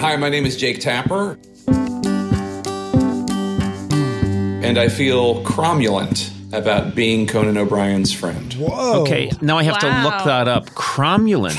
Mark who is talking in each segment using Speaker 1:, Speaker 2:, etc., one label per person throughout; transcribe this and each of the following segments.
Speaker 1: Hi, my name is Jake Tapper. And I feel cromulent about being Conan O'Brien's friend.
Speaker 2: Whoa.
Speaker 3: Okay, now I have to look that up. Cromulent.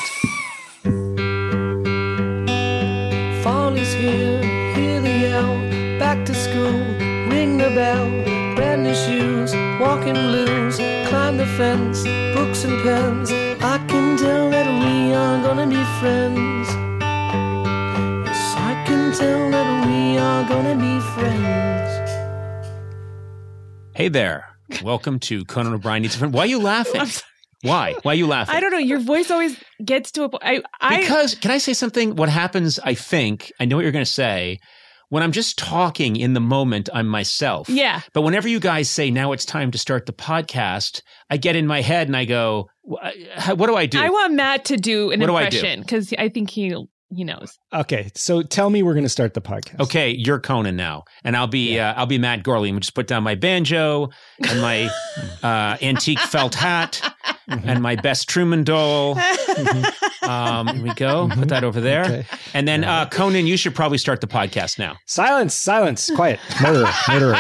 Speaker 4: Fall is here, hear the yell, back to school, ring the bell, brand new shoes, walking blues, climb the fence, books and pens, I can tell that we are gonna be friends. Yes, I can tell that we are gonna be friends.
Speaker 3: Hey there. Welcome to Conan O'Brien Needs a Friend. Why are you laughing? Why? Why are you laughing?
Speaker 5: I don't know. Your voice always gets to a point.
Speaker 3: Because, can I say something? What happens, I think, I know what you're going to say, when I'm just talking in the moment, I'm myself.
Speaker 5: Yeah.
Speaker 3: But whenever you guys say, now it's time to start the podcast, I get in my head and I go, what do I do?
Speaker 5: I want Matt to do an
Speaker 3: What do I do?
Speaker 5: impression because I think he knows.
Speaker 2: Okay, so tell me we're going to start the podcast.
Speaker 3: Okay, you're Conan now, and I'll be Matt Gorley. I'm just put down my banjo and my antique felt hat and my best Truman doll. Here we go. Put that over there.
Speaker 2: Okay.
Speaker 3: And then Conan, you should probably start the podcast now.
Speaker 2: Silence, quiet. Murderer.
Speaker 5: Murder.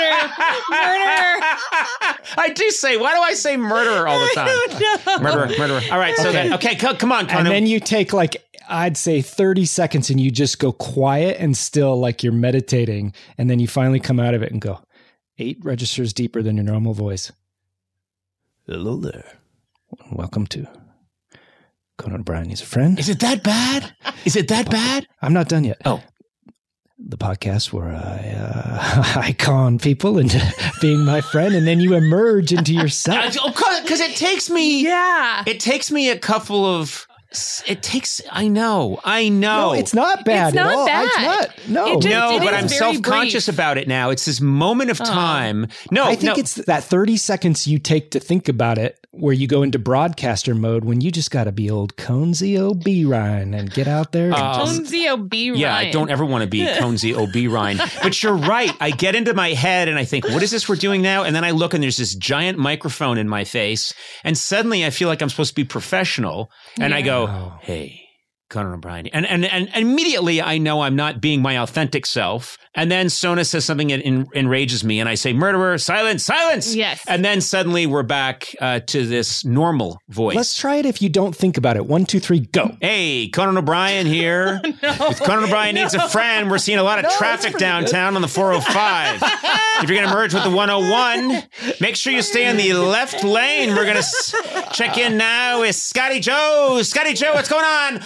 Speaker 3: I do say. Why do I say murderer all the time? Murderer. All right. So then, come on, Conan.
Speaker 2: And then you take I'd say 30 seconds and you just go quiet and still like you're meditating. And then you finally come out of it and go 8 registers deeper than your normal voice. Hello there. Welcome to Conan O'Brien Needs a Friend.
Speaker 3: Is it that bad?
Speaker 2: I'm not done yet.
Speaker 3: Oh.
Speaker 2: The podcast where I con people into being my friend, and then you emerge into yourself.
Speaker 3: Because it takes me...
Speaker 5: Yeah.
Speaker 3: It takes me a couple of... I know.
Speaker 2: No, it's not bad
Speaker 5: It's not
Speaker 2: at all.
Speaker 5: bad.
Speaker 2: It's not. No.
Speaker 5: It just-
Speaker 3: No,
Speaker 5: it
Speaker 3: but
Speaker 5: is
Speaker 3: I'm
Speaker 5: very
Speaker 3: self-conscious
Speaker 5: brief.
Speaker 3: about it now. It's this moment of time. No,
Speaker 2: I think it's that 30 seconds you take to think about it where you go into broadcaster mode when you just got to be old Conesy O'Brien and get out there. And
Speaker 5: Jonesy O.B. Ryan.
Speaker 3: Yeah, I don't ever want to be Conesy O'Brien. But you're right. I get into my head and I think, what is this we're doing now? And then I look and there's this giant microphone in my face. And suddenly I feel like I'm supposed to be professional. And I go, hey, Conan O'Brien. And immediately I know I'm not being my authentic self. And then Sona says something that enrages me. And I say, murderer, silence.
Speaker 5: Yes.
Speaker 3: And then suddenly we're back to this normal voice.
Speaker 2: let's try it if you don't think about it. 1, 2, 3, go.
Speaker 3: Hey, Conan O'Brien here. With Conan O'Brien Needs a Friend, we're seeing a lot of traffic downtown on the 405. If you're going to merge with the 101, make sure you stay in the left lane. We're going to check in now with Scotty Joe. Scotty Joe, what's going on?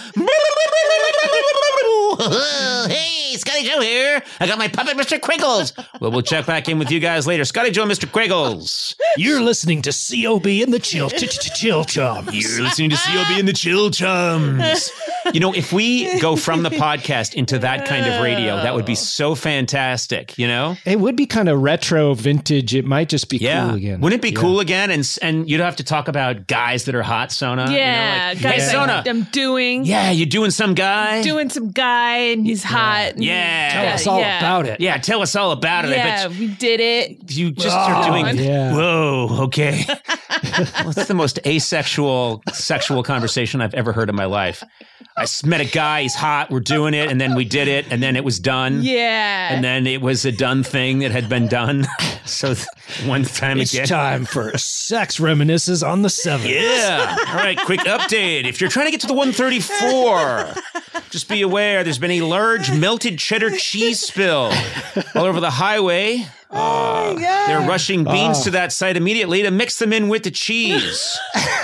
Speaker 3: Hey, Scotty Joe here. I got my puppet, Mr. Quiggles. Well, we'll check back in with you guys later. Scotty Joe and Mr. Quiggles.
Speaker 2: You're listening to COB in the Chill Chums.
Speaker 3: You're listening to COB in the Chill Chums. You know, if we go from the podcast into that kind of radio, that would be so fantastic, you know?
Speaker 2: It would be kind of retro, vintage. It might just be cool again.
Speaker 3: Wouldn't it be cool again? And you'd have to talk about guys that are hot, Sona.
Speaker 5: Yeah.
Speaker 3: You know, like,
Speaker 5: Guys
Speaker 3: hey, Sona.
Speaker 5: I'm doing.
Speaker 3: Yeah, you're doing some guy.
Speaker 5: Doing some guy and he's hot. And
Speaker 3: Yeah.
Speaker 2: Tell us all about it.
Speaker 3: Yeah, tell us all about it.
Speaker 5: Yeah,
Speaker 3: I bet
Speaker 5: we did it.
Speaker 3: you just are doing.
Speaker 2: yeah.
Speaker 3: Whoa, okay. Well, that's the most asexual sexual conversation I've ever heard in my life. I met a guy, he's hot, we're doing it, and then we did it, and then it was done.
Speaker 5: Yeah.
Speaker 3: And then it was a done thing that had been done. So one time
Speaker 2: It's
Speaker 3: again.
Speaker 2: time for Sex Reminiscences on the 7th.
Speaker 3: Yeah. All right, quick update. If you're trying to get to the 134, just be aware there's been a large melted cheddar cheese spill all over the highway. They're rushing beans to that site immediately to mix them in with the cheese.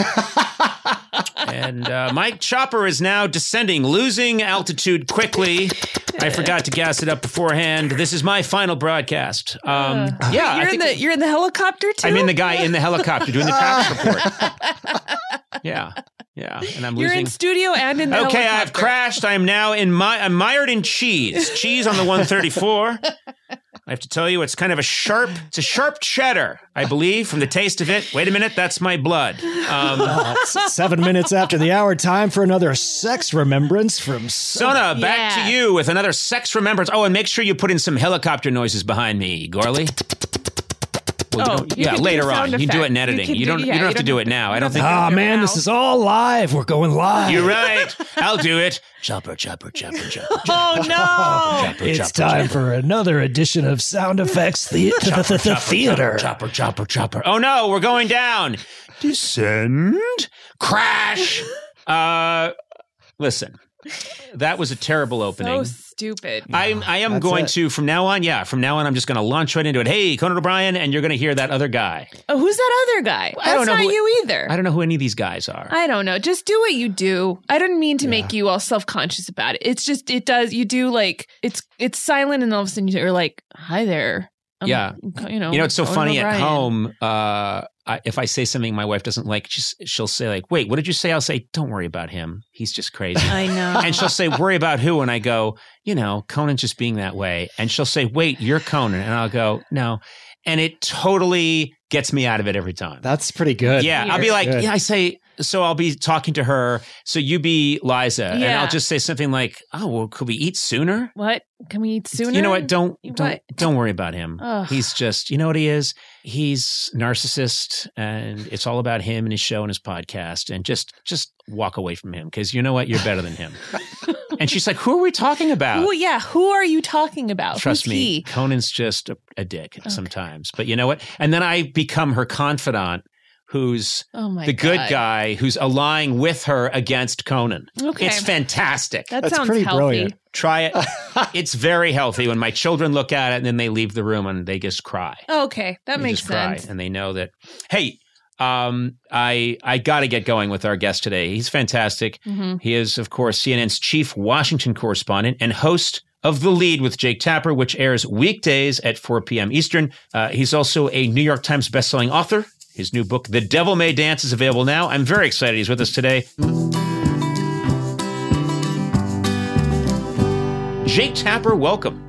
Speaker 3: And my chopper is now descending, losing altitude quickly. I forgot to gas it up beforehand. This is my final broadcast.
Speaker 5: You're in the helicopter too?
Speaker 3: I'm in the guy in the helicopter doing the traffic report. Yeah. And I'm
Speaker 5: You're
Speaker 3: losing.
Speaker 5: in studio and in the helicopter.
Speaker 3: Okay, I've crashed. I am now I'm mired in cheese. Cheese on the 134. I have to tell you, it's kind of a sharp cheddar, I believe, from the taste of it. Wait a minute, that's my blood.
Speaker 2: It's 7 minutes after the hour, time for another sex remembrance from
Speaker 3: Sona, back to you with another sex remembrance. Oh, and make sure you put in some helicopter noises behind me, Gorley. Well, later on. You do it in editing. You don't have to do it now. I don't think.
Speaker 2: Ah, man, this is all live. We're going live.
Speaker 3: You're right. I'll do it. Chopper, chopper, chopper, chopper.
Speaker 5: Oh, no.
Speaker 2: It's time for another edition of Sound Effects Theater.
Speaker 3: Chopper, chopper, chopper. Oh, no, we're going down. Descend. Crash. Listen, that was a terrible opening.
Speaker 5: So stupid.
Speaker 3: I am going to, from now on, I'm just going to launch right into it. Hey, Conan O'Brien, and you're going to hear that other guy.
Speaker 5: Oh, who's that other guy?
Speaker 3: I don't know
Speaker 5: That's not you either.
Speaker 3: I don't know who any of these guys are.
Speaker 5: I don't know. Just do what you do. I didn't mean to make you all self-conscious about it. It's just, you do like, it's silent and all of a sudden you're like, hi there.
Speaker 3: It's so funny at home. If I say something my wife doesn't like, she'll say like, wait, what did you say? I'll say, don't worry about him. He's just crazy.
Speaker 5: I know.
Speaker 3: And she'll say, worry about who? And I go, Conan's just being that way. And she'll say, wait, you're Conan. And I'll go, no. And it totally gets me out of it every time.
Speaker 2: That's pretty good.
Speaker 3: Yeah. I'll be like, I say, so I'll be talking to her. So you be Liza. Yeah. And I'll just say something like, oh, well, could we eat sooner?
Speaker 5: What? Can we eat sooner?
Speaker 3: You know what? Don't worry about him. Ugh. He's just, you know what he is? He's narcissist and it's all about him and his show and his podcast. And just walk away from him because you know what? You're better than him. And she's like, who are we talking about?
Speaker 5: Who are you talking about?
Speaker 3: Trust me, Conan's just a dick sometimes. But you know what? And then I become her confidant who's the good guy who's allying with her against Conan. Okay. It's fantastic.
Speaker 5: That's sounds
Speaker 2: pretty
Speaker 5: healthy.
Speaker 2: Brilliant.
Speaker 3: Try it. It's very healthy when my children look at it and then they leave the room and they just cry.
Speaker 5: Okay, that makes sense.
Speaker 3: Cry, and they know that, hey, I got to get going with our guest today. He's fantastic. Mm-hmm. He is, of course, CNN's chief Washington correspondent and host of The Lead with Jake Tapper, which airs weekdays at 4 p.m. Eastern. He's also a New York Times bestselling author. His new book, The Devil May Dance, is available now. I'm very excited he's with us today. Jake Tapper, welcome.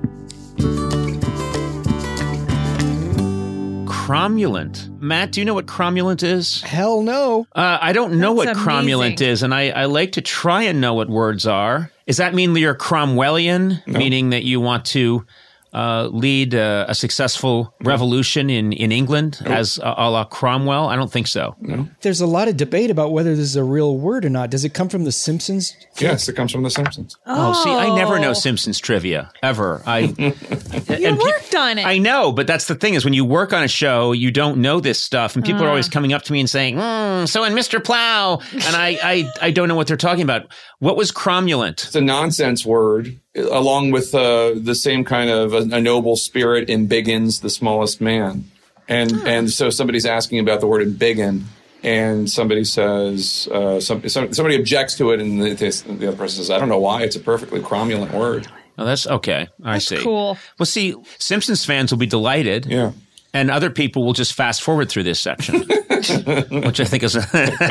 Speaker 3: Cromulent. Matt, do you know what cromulent is?
Speaker 2: Hell no.
Speaker 3: I don't know
Speaker 5: That's
Speaker 3: what cromulent is, and I like to try and know what words are. Does that mean that you're Cromwellian, meaning that you want to lead a successful revolution in England as a la Cromwell? I don't think so.
Speaker 1: No.
Speaker 2: There's a lot of debate about whether this is a real word or not. Does it come from The Simpsons?
Speaker 1: Yes, it comes from The Simpsons.
Speaker 3: Oh, see, I never know Simpsons trivia, ever.
Speaker 5: You worked on it.
Speaker 3: I know, but that's the thing is when you work on a show, you don't know this stuff, and people are always coming up to me and saying, so in Mr. Plow, and I don't know what they're talking about. What was cromulent?
Speaker 1: It's a nonsense word, along with the same kind of a noble spirit embiggens the smallest man. And so somebody's asking about the word embiggen, and somebody says, somebody objects to it, and the other person says, I don't know why, it's a perfectly cromulent word.
Speaker 3: Oh, that's okay. I see.
Speaker 5: Cool.
Speaker 3: Well, see, Simpsons fans will be delighted.
Speaker 1: Yeah.
Speaker 3: And other people will just fast forward through this section, which I think is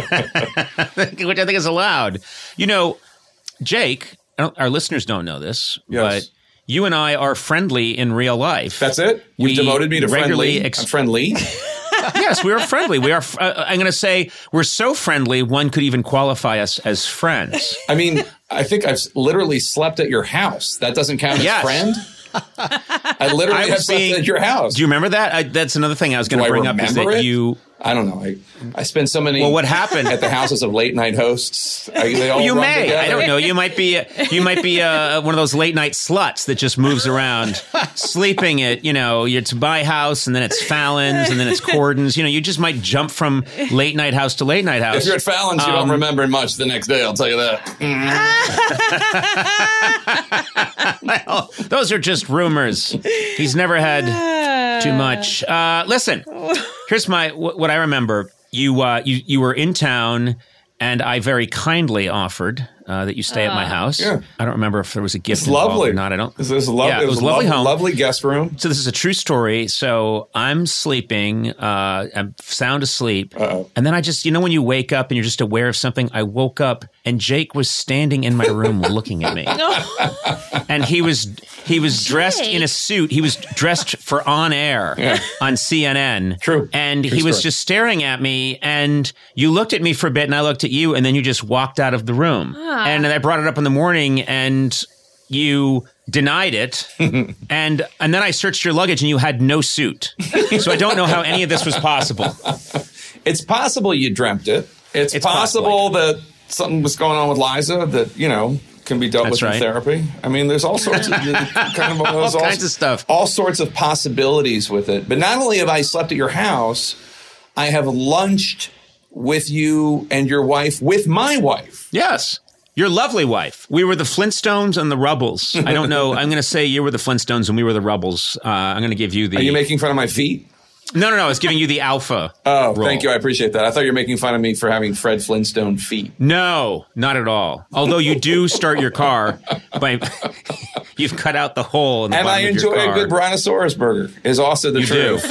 Speaker 3: allowed. You know, Jake, our listeners don't know this, but you and I are friendly in real life.
Speaker 1: That's it? You've demoted me to friendly? I'm friendly?
Speaker 3: Yes, we are friendly. We are. I'm going to say we're so friendly, one could even qualify us as friends.
Speaker 1: I mean, I think I've literally slept at your house. That doesn't count as friend? I literally have slept at your house.
Speaker 3: Do you remember that? That's another thing I was going to bring up is that you...
Speaker 1: I don't know. I spend so many.
Speaker 3: Well, what happened
Speaker 1: at the houses of late night hosts? They all
Speaker 3: you
Speaker 1: run
Speaker 3: may.
Speaker 1: Together.
Speaker 3: I don't know. You might be one of those late night sluts that just moves around, sleeping at it's my house, and then it's Fallon's, and then it's Corden's. You just might jump from late night house to late night house.
Speaker 1: If you're at Fallon's, you don't remember much the next day. I'll tell you that.
Speaker 3: Well, those are just rumors. He's never had too much. Listen. Here's what I remember. You were in town, and I very kindly offered that you stay at my house. Yeah. I don't remember if there was a gift involved or not. I don't.
Speaker 1: This is lovely. It was a lovely home, lovely guest room.
Speaker 3: So this is a true story. So I'm sleeping, I'm sound asleep, and then I just when you wake up and you're just aware of something. I woke up and Jake was standing in my room looking at me, and he was dressed in a suit. He was dressed for on air on CNN.
Speaker 1: True.
Speaker 3: And he was just staring at me, and you looked at me for a bit, and I looked at you, and then you just walked out of the room. And I brought it up in the morning, and you denied it, and then I searched your luggage and you had no suit. So I don't know how any of this was possible.
Speaker 1: It's possible you dreamt it. It's possible that something was going on with Liza that, can be dealt with in therapy. I mean, there's all sorts of
Speaker 3: all kinds of stuff.
Speaker 1: All sorts of possibilities with it. But not only have I slept at your house, I have lunched with you and your wife with my wife.
Speaker 3: Yes. Your lovely wife. We were the Flintstones and the Rubbles. I don't know. I'm going to say you were the Flintstones and we were the Rubbles. I'm going to give you the...
Speaker 1: Are you making fun of my feet?
Speaker 3: No. I was giving you the alpha.
Speaker 1: Oh,
Speaker 3: role.
Speaker 1: Thank you. I appreciate that. I thought you were making fun of me for having Fred Flintstone feet.
Speaker 3: No, not at all. Although you do start your car by... You've cut out the hole in the bottom of your car.
Speaker 1: And I enjoy a good Brontosaurus burger is also the truth.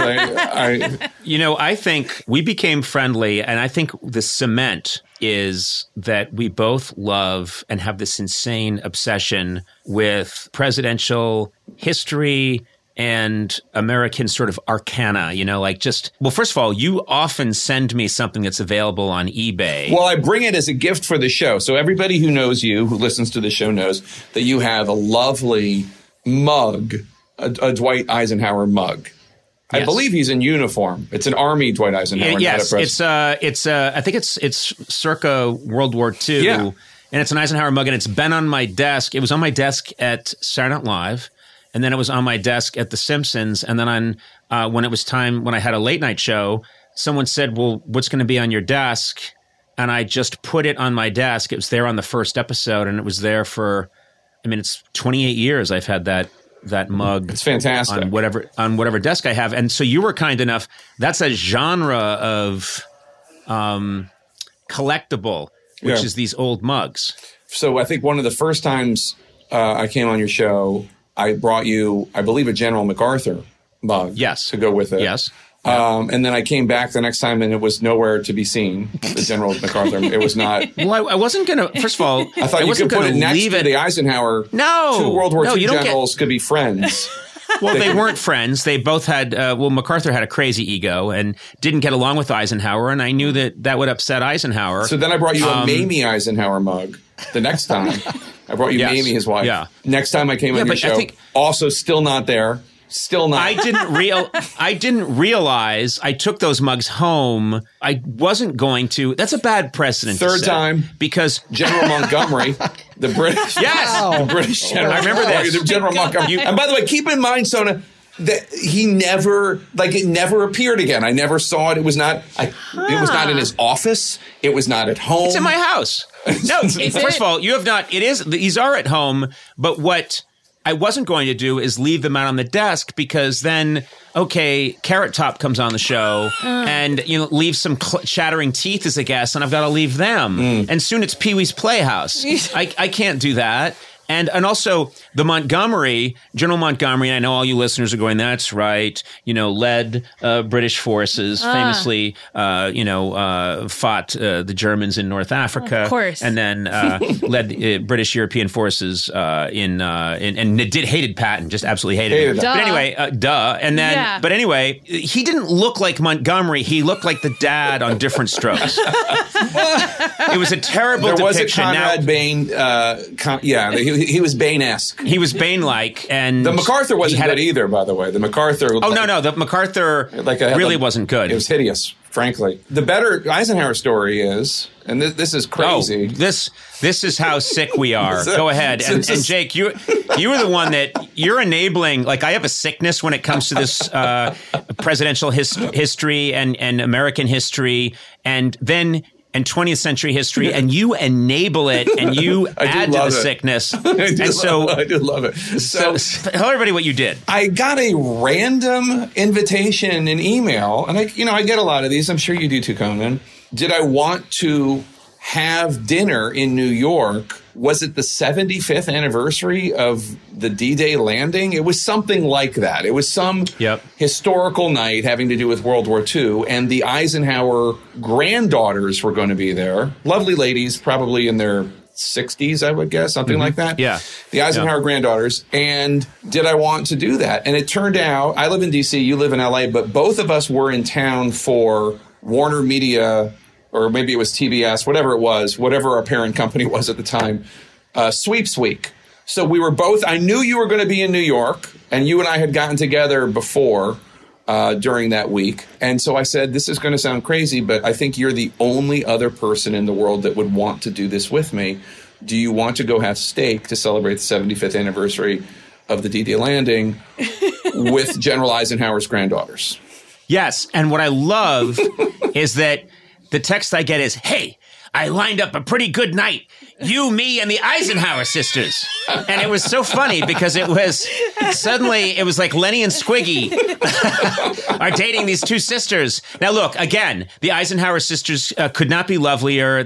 Speaker 3: I think we became friendly, and I think the cement is that we both love and have this insane obsession with presidential history and American sort of arcana, first of all, you often send me something that's available on eBay.
Speaker 1: Well, I bring it as a gift for the show. So everybody who knows you, who listens to the show, knows that you have a lovely mug, a Dwight Eisenhower mug. Yes. I believe he's in uniform. It's an Army Dwight Eisenhower.
Speaker 3: Yes, I think it's circa World War II.
Speaker 1: Yeah.
Speaker 3: And it's an Eisenhower mug, and it's been on my desk. It was on my desk at Saturday Night Live. And then it was on my desk at The Simpsons. And then when it was time, when I had a late night show, someone said, well, what's going to be on your desk? And I just put it on my desk. It was there on the first episode, and it was there for, it's 28 years I've had that mug.
Speaker 1: It's fantastic.
Speaker 3: On whatever desk I have. And so you were kind enough. That's a genre of collectible, which is these old mugs.
Speaker 1: So I think one of the first times I came on your show, I brought you, I believe, a General MacArthur mug to go with it.
Speaker 3: Yes.
Speaker 1: And then I came back the next time and it was nowhere to be seen, the General MacArthur. It was not.
Speaker 3: Well, I wasn't going to, first of all,
Speaker 1: I thought you could put it next to the Eisenhower.
Speaker 3: No.
Speaker 1: Two World War II generals could be friends.
Speaker 3: Well, they weren't friends. They both had, MacArthur had a crazy ego and didn't get along with Eisenhower. And I knew that would upset Eisenhower.
Speaker 1: So then I brought you a Mamie Eisenhower mug the next time. I brought you Mamie, his wife. Yeah. Next time I came on your show, also still not there. Still not.
Speaker 3: I didn't realize I took those mugs home. I wasn't going to. That's a bad precedent.
Speaker 1: Third time.
Speaker 3: Because
Speaker 1: General Montgomery, the British.
Speaker 3: Yes.
Speaker 1: The British general.
Speaker 3: I remember this.
Speaker 1: General Montgomery. And by the way, keep in mind, Sona, that he never, it never appeared again. I never saw it. It was not, it was not in his office. It was not at home.
Speaker 3: It's in my house. No, first of all, you have not, these are at home, but what I wasn't going to do is leave them out on the desk because then, Carrot Top comes on the show and, leave some chattering teeth as a guest and I've got to leave them. And soon it's Pee-wee's Playhouse. I can't do that. And also the General Montgomery, I know all you listeners are going, that's right, led British forces, famously, fought the Germans in North Africa.
Speaker 5: Of course.
Speaker 3: And then led British European forces and hated Patton, just absolutely hated him. But anyway, And then, But anyway, he didn't look like Montgomery. He looked like the dad on Different Strokes. It was a terrible depiction.
Speaker 1: There was a Conrad Bain, he was Bain-esque.
Speaker 3: He was Bain-like, and
Speaker 1: the MacArthur wasn't good either. By the way, the MacArthur.
Speaker 3: The MacArthur really wasn't good.
Speaker 1: It was hideous, frankly. The better Eisenhower story is, and this is crazy.
Speaker 3: This is how sick we are. Go ahead, and Jake, you were the one that you're enabling. Like I have a sickness when it comes to this presidential history and American history, and then. And 20th century history, and you enable it, and you add to the sickness.
Speaker 1: I do love it.
Speaker 3: So tell everybody what you did.
Speaker 1: I got a random invitation in email, and I get a lot of these. I'm sure you do too, Conan. Did I want to have dinner in New York? Was it the 75th anniversary of the D-Day landing? It was something like that. It was some historical night having to do with World War II, and the Eisenhower granddaughters were going to be there. Lovely ladies, probably in their 60s, I would guess, something like that.
Speaker 3: Yeah.
Speaker 1: The Eisenhower granddaughters. And did I want to do that? And it turned out, I live in D.C., you live in L.A., but both of us were in town for Warner Media, or maybe it was TBS, whatever it was, whatever our parent company was at the time, Sweeps Week, So we were both, I knew you were going to be in New York, and you and I had gotten together before during that week. And so I said, this is going to sound crazy, but I think you're the only other person in the world that would want to do this with me. Do you want to go have steak to celebrate the 75th anniversary of the D-Day landing with General Eisenhower's granddaughters?
Speaker 3: Yes. And what I love is that the text I get is, hey, I lined up a pretty good night. You, me, and the Eisenhower sisters. And it was so funny because it was like Lenny and Squiggy are dating these two sisters. Now, look, again, the Eisenhower sisters could not be lovelier.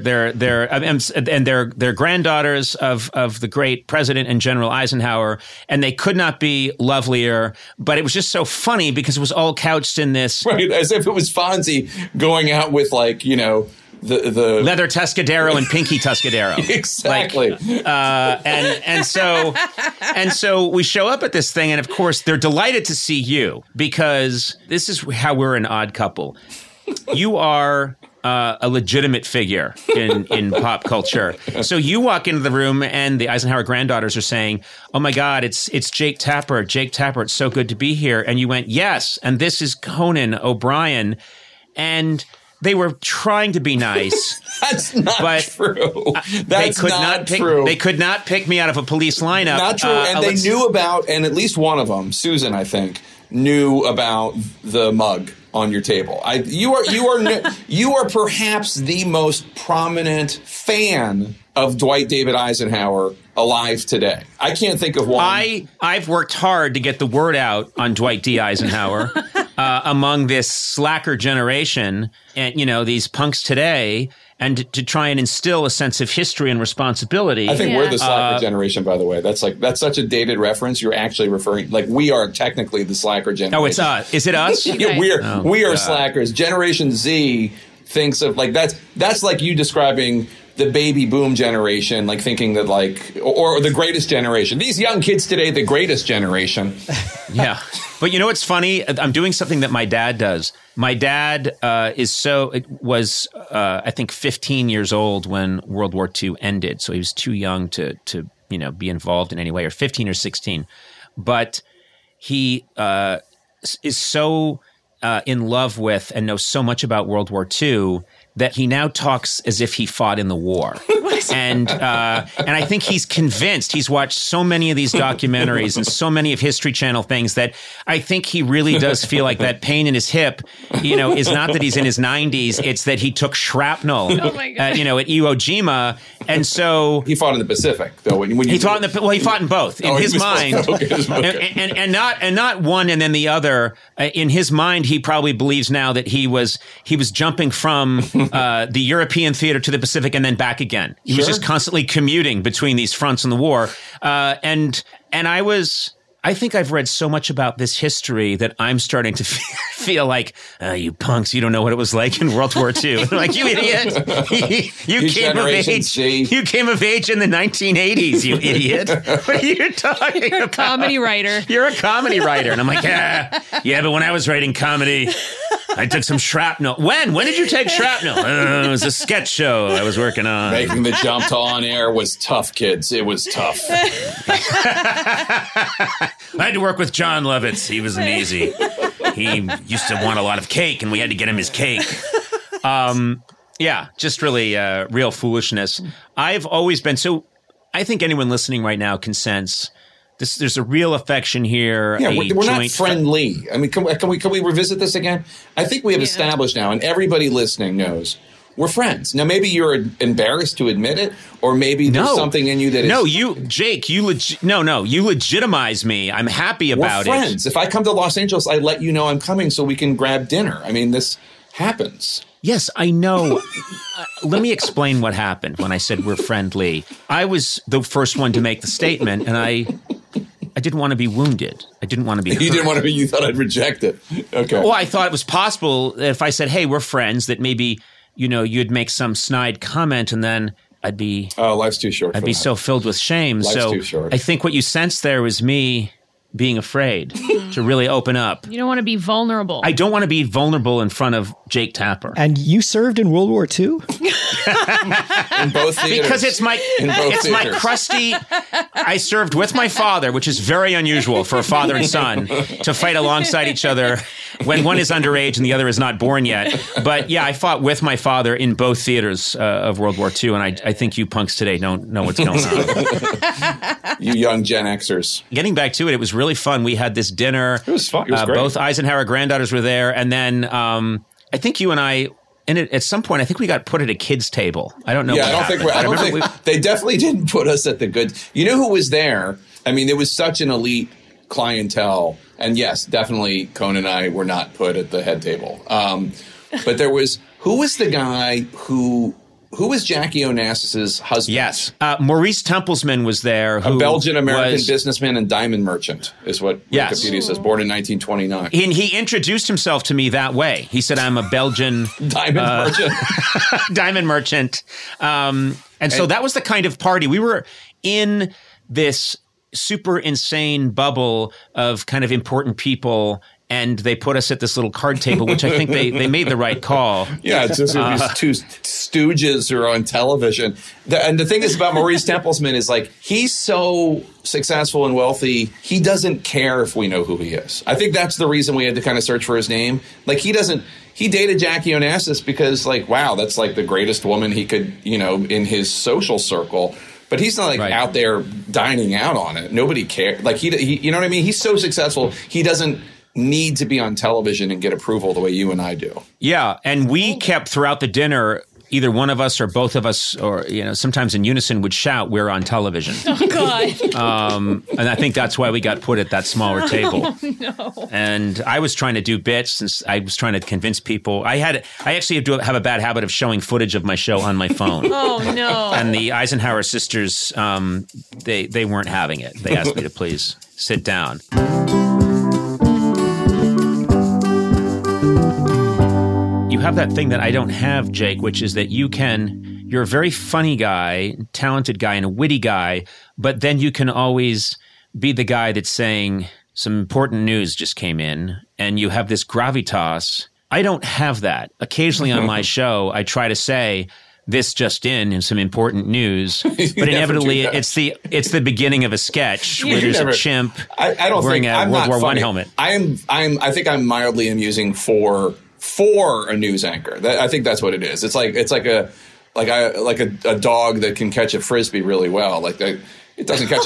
Speaker 3: They're granddaughters of the great President and General Eisenhower, and they could not be lovelier. But it was just so funny because it was all couched in this.
Speaker 1: Right, as if it was Fonzie going out with, like, you know, the
Speaker 3: Leather Tuscadero and Pinky Tuscadero.
Speaker 1: Exactly.
Speaker 3: Like, and so we show up at this thing, and of course they're delighted to see you because this is how we're an odd couple. You are a legitimate figure in pop culture. So you walk into the room, and the Eisenhower granddaughters are saying, "Oh my God, it's Jake Tapper. Jake Tapper, it's so good to be here." And you went, "Yes." And this is Conan O'Brien, and they were trying to be nice.
Speaker 1: That's not true. That's not true.
Speaker 3: They could not pick me out of a police lineup.
Speaker 1: Not true. And they knew about, and at least one of them, Susan, I think, knew about the mug on your table. You are perhaps the most prominent fan of Dwight David Eisenhower alive today. I can't think of one.
Speaker 3: I've worked hard to get the word out on Dwight D. Eisenhower among this slacker generation and, you know, these punks today, and to try and instill a sense of history and responsibility.
Speaker 1: I think we're the slacker generation, by the way. That's such a dated reference. You're actually referring, like, we are technically the slacker generation.
Speaker 3: Oh, it's us. Is it us?
Speaker 1: Yeah, we are slackers. Generation Z thinks of, like, that's like you describing the baby boom generation, like thinking that, like, or the greatest generation. These young kids today, the greatest generation.
Speaker 3: Yeah. But you know what's funny? I'm doing something that my dad does. My dad was I think 15 years old when World War II ended. So he was too young to be involved in any way, or 15 or 16. But he is so in love with and knows so much about World War II that he now talks as if he fought in the war. And I think he's convinced. He's watched so many of these documentaries and so many of History Channel things that I think he really does feel like that pain in his hip, is not that he's in his 90s. It's that he took shrapnel, at Iwo Jima. And so
Speaker 1: he fought in the Pacific, though.
Speaker 3: He fought in both. In his mind.
Speaker 1: Okay.
Speaker 3: And not one and then the other. In his mind, he probably believes now that he was jumping from the European theater to the Pacific and then back again. He was just constantly commuting between these fronts in the war. And I think I've read so much about this history that I'm starting to feel like, you punks, you don't know what it was like in World War II. Like, you idiot. You came of age in the 1980s, you idiot. What are you talking about?
Speaker 5: You're a comedy writer.
Speaker 3: You're a comedy writer. And I'm like, yeah, but when I was writing comedy, I took some shrapnel. When? When did you take shrapnel? It was a sketch show I was working on.
Speaker 1: Making the jump to on air was tough, kids. It was tough.
Speaker 3: I had to work with John Lovitz. He wasn't easy. He used to want a lot of cake, and we had to get him his cake. Just really real foolishness. I've always been so. I think anyone listening right now can sense this. There's a real affection here.
Speaker 1: Yeah, we're not friendly. I mean, can we revisit this again? I think we have established now, and everybody listening knows. We're friends. Now, maybe you're embarrassed to admit it, or maybe there's something in you that is...
Speaker 3: No, Jake, you legitimize me. I'm happy about
Speaker 1: it. We're friends. If I come to Los Angeles, I let you know I'm coming so we can grab dinner. I mean, this happens.
Speaker 3: Yes, I know. Let me explain what happened when I said we're friendly. I was the first one to make the statement, and I didn't want to be wounded. I didn't want to be hurt.
Speaker 1: You didn't want to be... You thought I'd reject it. Okay.
Speaker 3: Well, I thought it was possible that if I said, hey, we're friends, that maybe... you'd make some snide comment, and then I'd be...
Speaker 1: Oh, life's too short.
Speaker 3: I'd be so filled with shame.
Speaker 1: Life's too short.
Speaker 3: I think what you sensed there was me being afraid to really open up.
Speaker 5: You don't want to be vulnerable.
Speaker 3: I don't want to be vulnerable in front of Jake Tapper.
Speaker 2: And you served in World War II?
Speaker 1: In both theaters.
Speaker 3: Because it's my crusty. I served with my father, which is very unusual for a father and son to fight alongside each other when one is underage and the other is not born yet. But yeah, I fought with my father in both theaters of World War II, and I think you punks today don't know what's going on.
Speaker 1: You young Gen Xers.
Speaker 3: Getting back to it, it was really fun. We had this dinner.
Speaker 1: It was fun. It was great.
Speaker 3: Both Eisenhower granddaughters were there, and then I think you and I. And at some point, I think we got put at a kid's table. I don't know.
Speaker 1: Yeah, I don't think they definitely didn't put us at the good. You know who was there? I mean, it was such an elite clientele, and yes, definitely Conan and I were not put at the head table. But there was who was the guy who was Jackie Onassis's husband?
Speaker 3: Yes, Maurice Templesman was there.
Speaker 1: A Belgian-American businessman and diamond merchant is what Wikipedia says. Born in 1929.
Speaker 3: And he introduced himself to me that way. He said, "I'm a Belgian
Speaker 1: diamond merchant."
Speaker 3: Diamond merchant. And so that was the kind of party. We were in this super insane bubble of kind of important people. And they put us at this little card table, which I think they made the right call.
Speaker 1: Yeah, it's just these two stooges who are on television. And the thing is about Maurice Templesman is like, he's so successful and wealthy, he doesn't care if we know who he is. I think that's the reason we had to kind of search for his name. Like, he dated Jackie Onassis because, like, wow, that's like the greatest woman he could, in his social circle. But he's not out there dining out on it. Nobody cares. Like, he, you know what I mean? He's so successful, he doesn't need to be on television and get approval the way you and I do.
Speaker 3: Yeah, and we kept throughout the dinner, either one of us or both of us, or sometimes in unison, would shout, "We're on television."
Speaker 5: Oh God!
Speaker 3: And I think that's why we got put at that smaller table.
Speaker 5: Oh, no.
Speaker 3: And I was trying to do bits, and I was trying to convince people. I actually have a bad habit of showing footage of my show on my phone.
Speaker 5: Oh no!
Speaker 3: And the Eisenhower sisters, they weren't having it. They asked me to please sit down. You have that thing that I don't have, Jake, which is that you're a very funny guy, talented guy, and a witty guy, but then you can always be the guy that's saying some important news just came in, and you have this gravitas. I don't have that. Occasionally on my show, I try to say, "This just in some important news," but inevitably it's the beginning of a sketch where there's a chimp wearing a World War I helmet.
Speaker 1: I think I'm mildly amusing for a news anchor. I think that's what it is. It's like a dog that can catch a frisbee really well. It doesn't catch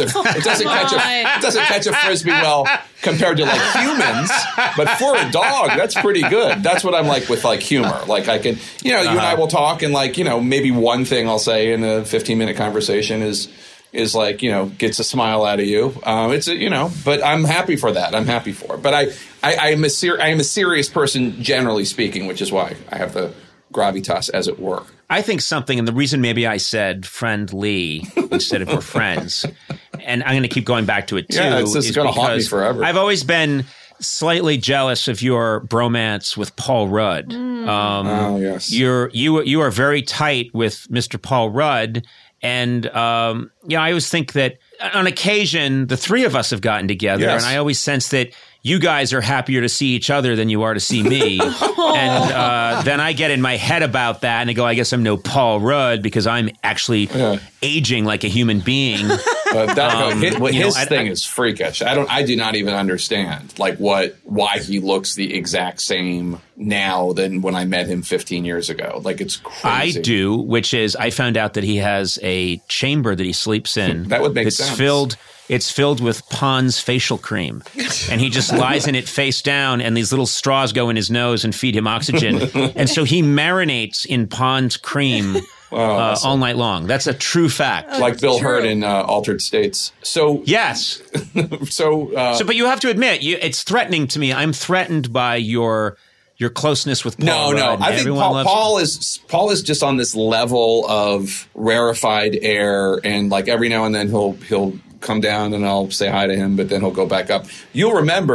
Speaker 1: a frisbee well compared to like humans, but for a dog, that's pretty good. That's what I'm like with like humor. Like I can, you and I will talk, and like maybe one thing I'll say in a 15-minute conversation is like gets a smile out of you. But I'm happy for that. I'm happy for it. But I am a serious person generally speaking, which is why I have the gravitas, as it were.
Speaker 3: I think something, and the reason maybe I said friendly instead of we're friends, and I'm going to keep going back to it too.
Speaker 1: Yeah, it's just going to haunt me forever.
Speaker 3: I've always been slightly jealous of your bromance with Paul Rudd.
Speaker 1: Oh yes,
Speaker 3: you are very tight with Mr. Paul Rudd. And, I always think that on occasion, the three of us have gotten together, and I always sense that you guys are happier to see each other than you are to see me. And then I get in my head about that, and I go, I guess I'm no Paul Rudd because I'm actually aging like a human being.
Speaker 1: His thing is freakish. I do not even understand like why he looks the exact same now than when I met him 15 years ago. Like, it's crazy.
Speaker 3: I do, which is I found out that he has a chamber that he sleeps in.
Speaker 1: That would make sense.
Speaker 3: It's filled with Pond's facial cream, and he just lies in it face down, and these little straws go in his nose and feed him oxygen. And so he marinates in Pond's cream all night long. That's a true fact.
Speaker 1: Like Bill Hurd in Altered States. So
Speaker 3: yes. But you have to admit, it's threatening to me. I'm threatened by your closeness with Paul Rudd.
Speaker 1: I think Paul is just on this level of rarefied air, and like every now and then he'll come down and I'll say hi to him, but then he'll go back up. You'll remember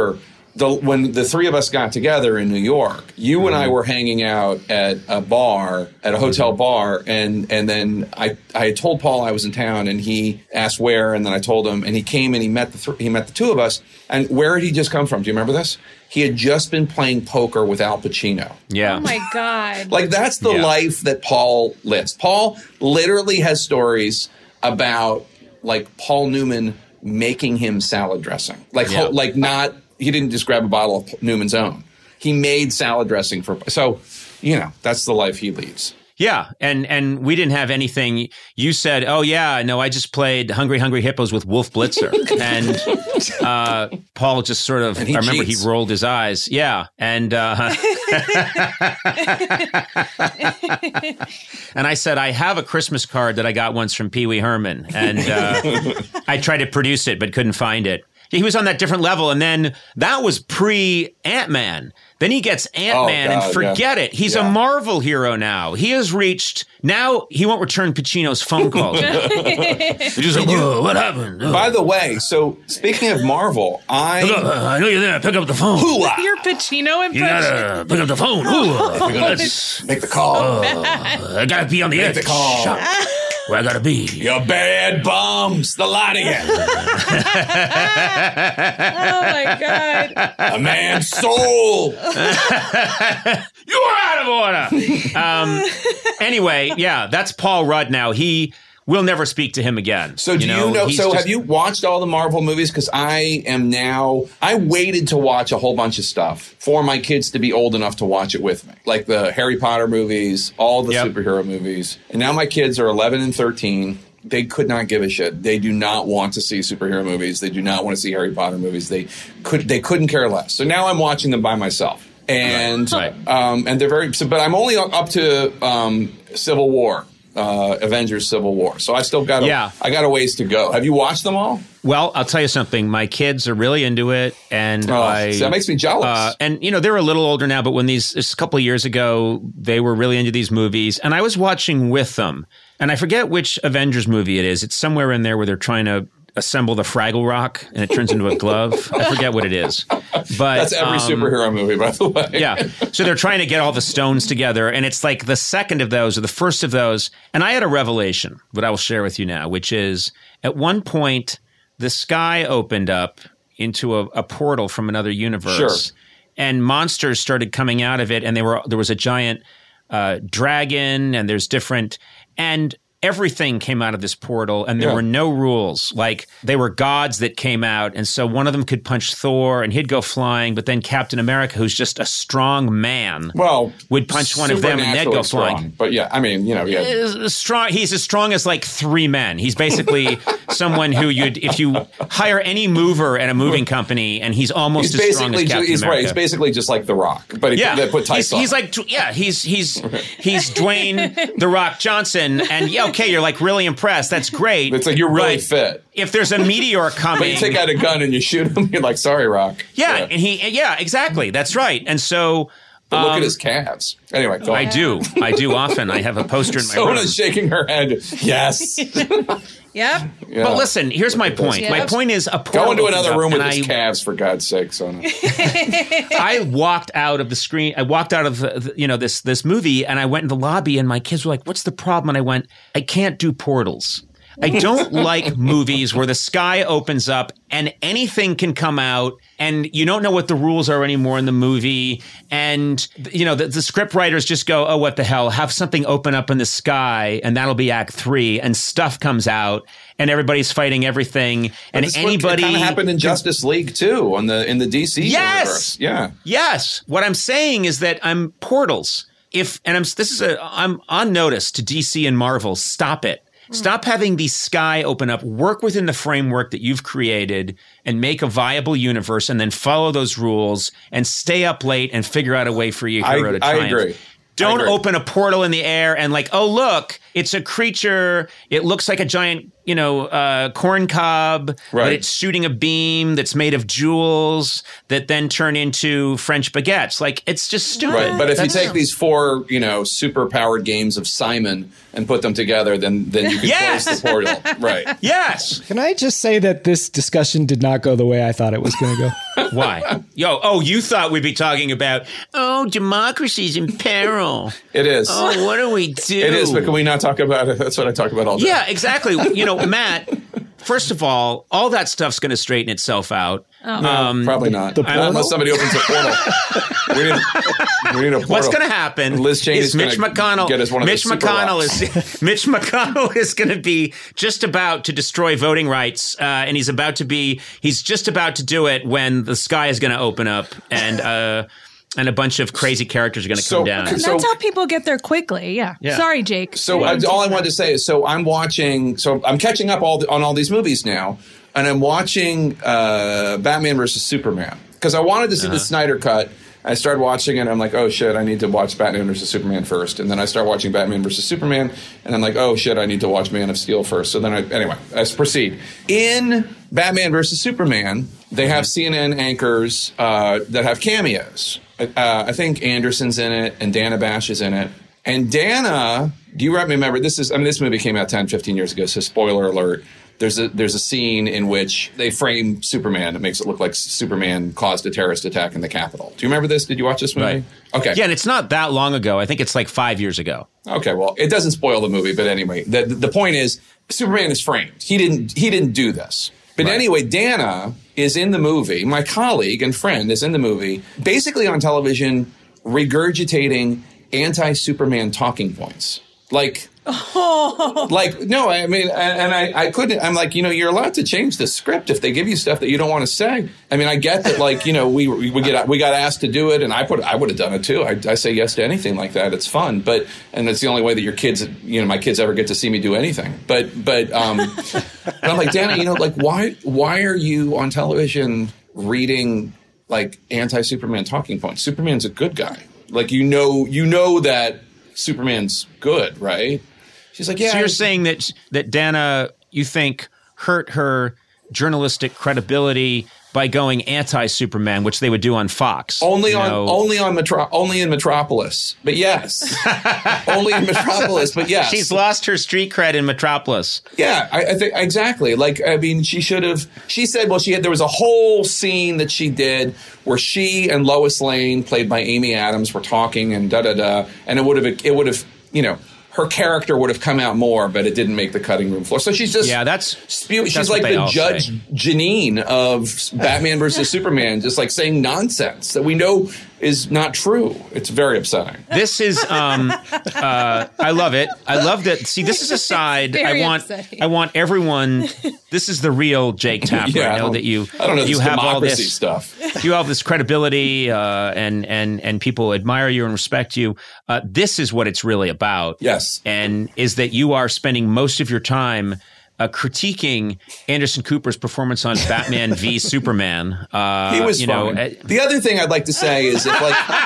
Speaker 1: when the three of us got together in New York, you and I were hanging out at a bar, at a hotel bar, and then I had told Paul I was in town, and he asked where, and then I told him, and he came and he met the two of us. And where had he just come from? Do you remember this? He had just been playing poker with Al Pacino.
Speaker 3: Yeah.
Speaker 5: Oh my God.
Speaker 1: Like, that's the life that Paul lives. Paul literally has stories about, like, Paul Newman making him salad dressing. He didn't just grab a bottle of Newman's Own. He made salad dressing so, that's the life he leads.
Speaker 3: Yeah, and we didn't have anything. You said, "Oh yeah, no, I just played Hungry Hungry Hippos with Wolf Blitzer," and Paul just sort of. I remember he rolled his eyes. Yeah, and and I said, "I have a Christmas card that I got once from Pee Wee Herman," and I tried to produce it but couldn't find it. He was on that different level, and then that was pre-Ant-Man. Then he gets Ant-Man, and forget it. He's a Marvel hero now. He has reached. Now he won't return Pacino's phone calls. He's just like, "Whoa, what happened?"
Speaker 1: By the way, so speaking of Marvel, I
Speaker 3: know you're there. Pick up the phone.
Speaker 5: Your Pacino impression.
Speaker 3: You gotta pick up the phone. Let's
Speaker 1: make the call.
Speaker 3: I gotta be on the edge.
Speaker 1: Make the call.
Speaker 3: Where I gotta be.
Speaker 1: You bad bums, the lot of you.
Speaker 5: Oh my God.
Speaker 1: A man's soul.
Speaker 3: You're out of order. Anyway, yeah, that's Paul Rudd now. We'll never speak to him again.
Speaker 1: So do you know? So have you watched all the Marvel movies? Because I waited to watch a whole bunch of stuff for my kids to be old enough to watch it with me. Like the Harry Potter movies, all the superhero movies. And now my kids are 11 and 13. They could not give a shit. They do not want to see superhero movies. They do not want to see Harry Potter movies. They couldn't care less. So now I'm watching them by myself. And and they're very. But I'm only up to Civil War. Avengers Civil War. So I still got I got a ways to go. Have you watched them all?
Speaker 3: Well, I'll tell you something. My kids are really into it, and
Speaker 1: that makes me jealous.
Speaker 3: And they're a little older now, but when this a couple of years ago, they were really into these movies, and I was watching with them. And I forget which Avengers movie it is. It's somewhere in there where they're trying to assemble the Fraggle Rock, and it turns into a glove. I forget what it is. But
Speaker 1: that's every superhero movie, by the way.
Speaker 3: Yeah. So they're trying to get all the stones together, and it's like the second of those or the first of those. And I had a revelation, that I will share with you now, which is at one point the sky opened up into a portal from another universe, and monsters started coming out of it, and there was a giant dragon, and there's different and. Everything came out of this portal, and there were no rules. Like, they were gods that came out, and so one of them could punch Thor, and he'd go flying, but then Captain America, who's just a strong man, would punch one of them, and they'd go flying.
Speaker 1: But yeah, I mean,
Speaker 3: strong. He's as strong as like 3 men. He's basically someone who if you hire any mover at a moving company, and he's almost as strong as Captain America.
Speaker 1: Right. He's basically just like The Rock, but they put tights on.
Speaker 3: He's like, he's Dwayne The Rock Johnson, and okay, you're like really impressed. That's great.
Speaker 1: It's like you're really fit.
Speaker 3: If there's a meteor coming,
Speaker 1: but you take out a gun and you shoot him, you're like, sorry, Rock.
Speaker 3: Yeah, and exactly. That's right. And so,
Speaker 1: but look at his calves. Anyway, go on.
Speaker 3: I do often. I have a poster in my room.
Speaker 1: Sona's shaking her head. Yes.
Speaker 5: Yep.
Speaker 1: Yeah.
Speaker 3: But listen, here's my point. My point is,
Speaker 1: go into another room with his calves, for God's sake, Sona.
Speaker 3: I walked out of the screen. I walked out of this movie, and I went in the lobby, and my kids were like, "What's the problem?" And I went, "I can't do portals. I don't like movies where the sky opens up and anything can come out and you don't know what the rules are anymore in the movie. And, the script writers just go, oh, what the hell? Have something open up in the sky and that'll be act 3 and stuff comes out and everybody's fighting everything. And anybody.
Speaker 1: It kind of happened in Justice League too, in the DC universe. Yeah.
Speaker 3: Yes. What I'm saying is that I'm portals. I'm on notice to DC and Marvel. Stop it. Stop having the sky open up, work within the framework that you've created and make a viable universe and then follow those rules and stay up late and figure out a way for your hero to triumph.
Speaker 1: I agree.
Speaker 3: Don't open a portal in the air and like, oh, look, it's a creature. It looks like a giant corn cob, but
Speaker 1: Right.
Speaker 3: it's shooting a beam that's made of jewels that then turn into French baguettes. Like, it's just stupid.
Speaker 1: Right, but if you
Speaker 3: That's-
Speaker 1: take these 4, super powered games of Simon and put them together, then you can
Speaker 3: Yes!
Speaker 1: close the portal. Right.
Speaker 3: Yes.
Speaker 2: Can I just say that this discussion did not go the way I thought it was going to go?
Speaker 3: Why? You thought we'd be talking about, democracy's in peril.
Speaker 1: It is.
Speaker 3: Oh, what do we do?
Speaker 1: It is, but can we not talk about it? That's what I talk about all day.
Speaker 3: Yeah, exactly. Matt, first of all that stuff's going to straighten itself out.
Speaker 1: Probably not.
Speaker 2: the
Speaker 1: Not
Speaker 2: portal?
Speaker 1: unless somebody opens a portal. we need a portal.
Speaker 3: What's going to happen
Speaker 1: Liz Cheney's
Speaker 3: is Mitch
Speaker 1: gonna
Speaker 3: McConnell.
Speaker 1: get us one of
Speaker 3: Mitch
Speaker 1: the super
Speaker 3: McConnell Mitch McConnell is going to be just about to destroy voting rights, and he's just about to do it when the sky is going to open up and a bunch of crazy characters are going to come down.
Speaker 5: And that's how people get there quickly. Yeah.
Speaker 3: Yeah.
Speaker 5: Sorry, Jake.
Speaker 1: So all I wanted to say is, I'm catching up on all these movies now, and I'm watching Batman versus Superman because I wanted to see the Snyder Cut. I started watching it, and I'm like, oh shit, I need to watch Batman versus Superman first. And then I start watching Batman versus Superman, and I'm like, oh shit, I need to watch Man of Steel first. So then let's proceed. In Batman versus Superman, they have CNN anchors that have cameos. I think Anderson's in it, and Dana Bash is in it. And Dana, do you remember, this movie came out 10, 15 years ago, so spoiler alert. There's a scene in which they frame Superman. It makes it look like Superman caused a terrorist attack in the Capitol. Do you remember this? Did you watch this movie?
Speaker 3: Right.
Speaker 1: Okay.
Speaker 3: Yeah, and it's not that long ago. I think it's like 5 years ago.
Speaker 1: Okay, well, it doesn't spoil the movie, but anyway, the point is Superman is framed. He didn't do this. But anyway, Dana is in the movie. My colleague and friend is in the movie, basically on television, regurgitating anti-Superman talking points. No, I mean, and I couldn't, I'm like, you're allowed to change the script if they give you stuff that you don't want to say. I mean, I get that, we got asked to do it, and I would have done it too. I say yes to anything like that. It's fun, and it's the only way that your kids, my kids ever get to see me do anything. But I'm like, Dana, why are you on television reading anti-Superman talking points? Superman's a good guy. You know that Superman's good, right? She's like, yeah.
Speaker 3: So you're saying that Dana, you think, hurt her journalistic credibility by going anti-Superman, which they would do on Fox.
Speaker 1: Only in Metropolis. But yes. Only in Metropolis, but yes.
Speaker 3: She's lost her street cred in Metropolis.
Speaker 1: Yeah, I think exactly. She should have. She said, there was a whole scene that she did where she and Lois Lane, played by Amy Adams, were talking and and it would have, her character would have come out more, but it didn't make the cutting room floor. So she's just she's like the Judge Janine of Batman versus Superman, just saying nonsense that we know is not true. It's very upsetting.
Speaker 3: This is I love it. I love that. See, this is a side I want everyone. This is the real Jake Tapper.
Speaker 1: Yeah,
Speaker 3: I know that you have all this
Speaker 1: stuff.
Speaker 3: You have this credibility, and people admire you and respect you. This is what it's really about.
Speaker 1: Yes,
Speaker 3: and is that you are spending most of your time critiquing Anderson Cooper's performance on Batman v Superman.
Speaker 1: He was fun. The other thing I'd like to say is if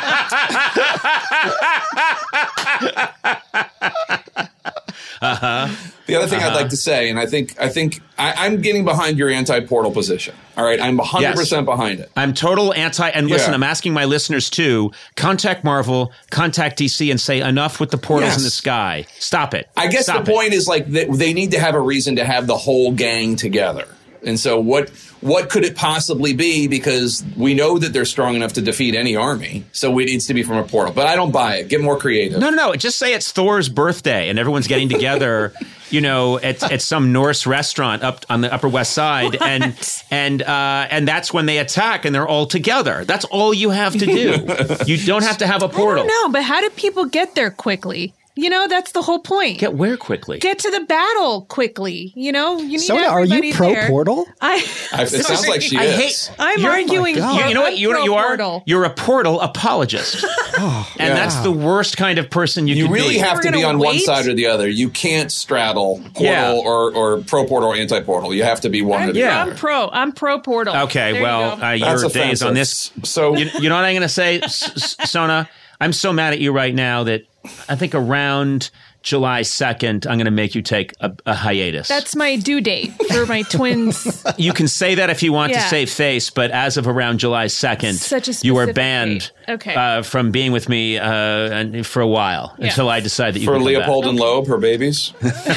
Speaker 1: the other thing I'd like to say, and I think I'm getting behind your anti-portal position. All right, I'm 100% behind it.
Speaker 3: I'm total anti. And listen, I'm asking my listeners too: contact Marvel, contact DC, and say enough with the portals in the sky. Stop it.
Speaker 1: I guess the point is they need to have a reason to have the whole gang together. And so what could it possibly be? Because we know that they're strong enough to defeat any army. So it needs to be from a portal. But I don't buy it. Get more creative.
Speaker 3: No. Just say it's Thor's birthday and everyone's getting together, at some Norse restaurant up on the Upper West Side. And that's when they attack and they're all together. That's all you have to do. You don't have to have a portal.
Speaker 5: I don't know, but how do people get there quickly? That's the whole point.
Speaker 3: Get where quickly?
Speaker 5: Get to the battle quickly. You need
Speaker 2: Sona, are you pro-portal?
Speaker 1: It sounds like she is.
Speaker 5: I'm arguing.
Speaker 3: You know what you are? You're a portal apologist. And that's the worst kind of person you can be.
Speaker 1: You really have to be on one side or the other. You can't straddle portal or pro-portal or anti-portal. You have to be one or the other.
Speaker 5: I'm pro-portal.
Speaker 3: Okay, your days on this.
Speaker 1: So
Speaker 3: you know what I'm going to say, Sona? I'm so mad at you right now that I think around July 2nd, I'm going to make you take a hiatus.
Speaker 5: That's my due date for my twins.
Speaker 3: You can say that if you want to
Speaker 5: Yeah.
Speaker 3: save face, but as of around July 2nd,
Speaker 5: Such a
Speaker 3: you are
Speaker 5: specific
Speaker 3: banned
Speaker 5: date. Okay.
Speaker 3: from being with me for a while
Speaker 5: Yeah.
Speaker 3: until I decide that you
Speaker 1: For
Speaker 3: can come
Speaker 1: Leopold and Loeb, her babies.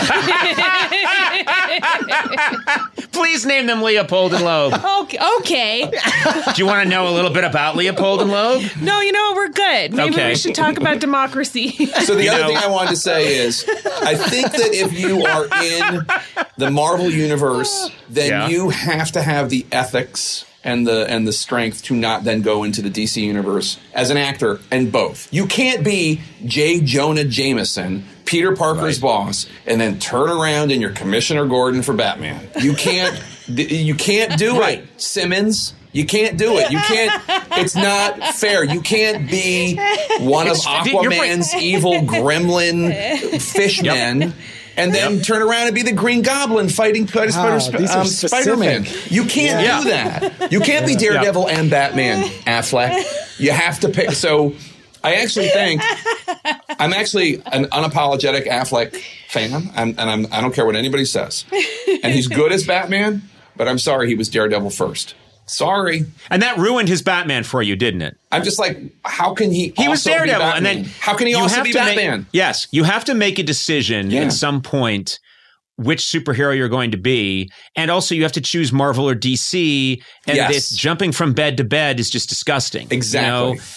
Speaker 3: back. Please name them Leopold and Loeb.
Speaker 5: Okay.
Speaker 3: Do you want to know a little bit about Leopold and Loeb?
Speaker 5: No, we're good. Maybe
Speaker 3: Okay.
Speaker 5: we should talk about democracy.
Speaker 1: So the other
Speaker 3: know-
Speaker 1: thing I wanted to say is, I think that if you are in the Marvel universe, then
Speaker 3: Yeah.
Speaker 1: you have to have the ethics and the strength to not then go into the DC universe as an actor, and both. You can't be J. Jonah Jameson, Peter Parker's boss, and then turn around and you're Commissioner Gordon for Batman. You can't do it, Simmons. You can't do it. You can't. It's not fair. You can't be one of
Speaker 3: you're right.
Speaker 1: Aquaman's evil gremlin fishmen. And then turn around and be the Green Goblin fighting
Speaker 2: these are
Speaker 1: Spider-Man.
Speaker 2: specific.
Speaker 1: You can't
Speaker 3: Yeah.
Speaker 1: do that. You can't be Daredevil and Batman, Affleck. You have to pick. So I actually think I'm actually an unapologetic Affleck fan, I don't care what anybody says. And he's good as Batman, but I'm sorry he was Daredevil first. Sorry.
Speaker 3: And that ruined his Batman for you, didn't it?
Speaker 1: I'm just like, how can he
Speaker 3: He was
Speaker 1: also be
Speaker 3: Daredevil, and
Speaker 1: Batman?
Speaker 3: then
Speaker 1: How can he
Speaker 3: you
Speaker 1: also
Speaker 3: have
Speaker 1: be
Speaker 3: to make-
Speaker 1: Batman?
Speaker 3: Yes, you have to make a decision
Speaker 1: Yeah.
Speaker 3: at some point which superhero you're going to be, and also you have to choose Marvel or DC. And
Speaker 1: Yes.
Speaker 3: this jumping from bed to bed is just disgusting.
Speaker 1: Exactly.
Speaker 3: You know?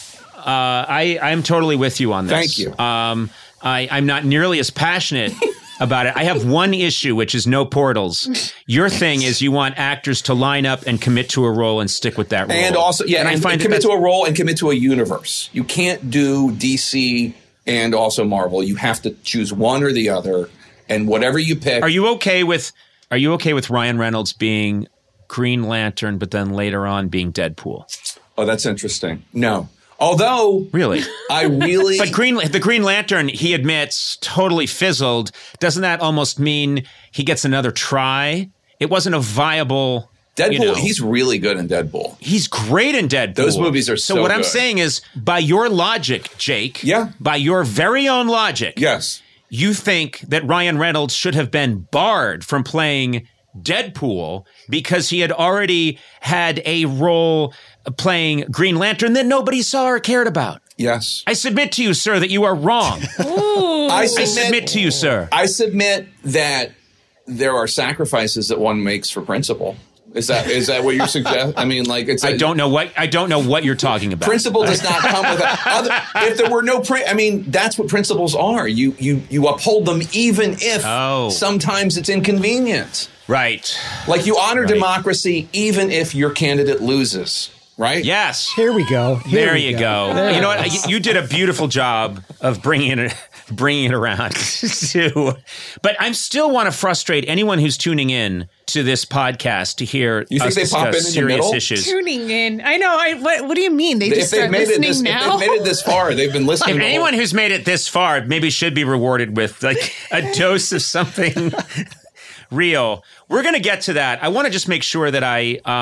Speaker 3: I'm totally with you on this.
Speaker 1: Thank you.
Speaker 3: I'm not nearly as passionate about it. I have one issue, which is no portals. Your thing is you want actors to line up and commit to a role and stick with that role.
Speaker 1: And also,
Speaker 3: and I find
Speaker 1: commit
Speaker 3: that
Speaker 1: to a role and commit to a universe. You can't do DC and also Marvel. You have to choose one or the other. And whatever you pick.
Speaker 3: Are you okay with Ryan Reynolds being Green Lantern, but then later on being Deadpool?
Speaker 1: Oh, that's interesting. No. Although,
Speaker 3: Really?
Speaker 1: I really.
Speaker 3: But the Green Lantern, he admits, totally fizzled. Doesn't that almost mean he gets another try? It wasn't a viable.
Speaker 1: Deadpool, he's really good in Deadpool.
Speaker 3: He's great in Deadpool.
Speaker 1: Those movies are so
Speaker 3: what I'm
Speaker 1: good.
Speaker 3: saying is, by your logic, Jake.
Speaker 1: Yeah.
Speaker 3: By your very own logic.
Speaker 1: Yes.
Speaker 3: You think that Ryan Reynolds should have been barred from playing Deadpool because he had already had a role playing Green Lantern that nobody saw or cared about.
Speaker 1: Yes.
Speaker 3: I submit to you, sir, that you are wrong. I submit to you, sir.
Speaker 1: I submit that there are sacrifices that one makes for principle. Is that what you're suggesting? I mean, like it's.
Speaker 3: I don't know what you're talking about.
Speaker 1: Principle does not come with other. If there were no, I mean, that's what principles are. You uphold them even if sometimes it's inconvenient.
Speaker 3: Right.
Speaker 1: Like you honor democracy even if your candidate loses. Right.
Speaker 3: Yes.
Speaker 2: Here we go.
Speaker 3: There you go.
Speaker 2: There
Speaker 3: You know
Speaker 2: it is.
Speaker 3: what? You did a beautiful job of bringing it around too. But I still want to frustrate anyone who's tuning in to this podcast to hear
Speaker 1: You think
Speaker 3: us
Speaker 1: they pop in
Speaker 3: discuss
Speaker 1: the
Speaker 3: serious
Speaker 1: middle?
Speaker 3: issues.
Speaker 5: Tuning in. I know. What do you mean? They just start listening now?
Speaker 1: If they've made it this far, they've been listening.
Speaker 3: If
Speaker 1: the whole-
Speaker 3: anyone who's made it this far maybe should be rewarded with like a dose of something real. We're going to get to that. I want to just make sure that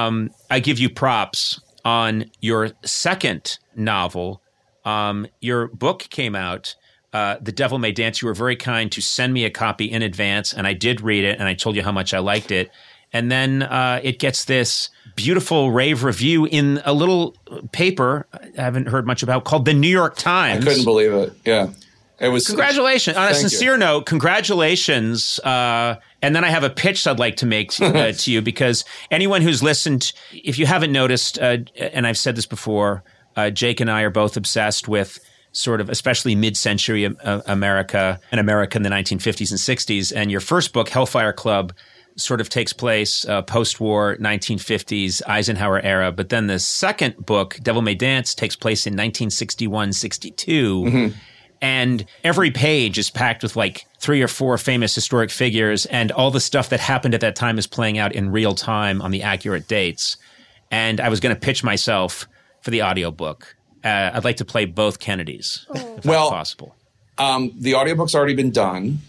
Speaker 3: I give you props on your second novel. Your book came out, The Devil May Dance. You were very kind to send me a copy in advance, and I did read it, and I told you how much I liked it. And then it gets this beautiful rave review in a little paper I haven't heard much about called The New York Times.
Speaker 1: I couldn't believe it. Yeah. It was.
Speaker 3: Congratulations. On a
Speaker 1: Thank you.
Speaker 3: sincere note, congratulations. And then I have a pitch I'd like to make to you, because anyone who's listened, if you haven't noticed, and I've said this before, Jake and I are both obsessed with sort of especially mid-century America and America in the 1950s and 60s. And your first book, Hellfire Club, sort of takes place post-war 1950s Eisenhower era. But then the second book, Devil May Dance, takes place in 1961-62. Mm-hmm. And every page is packed with like 3 or 4 famous historic figures, and all the stuff that happened at that time is playing out in real time on the accurate dates. And I was going to pitch myself for the audiobook. I'd like to play both Kennedys, if that's possible.
Speaker 1: The audiobook's already been done.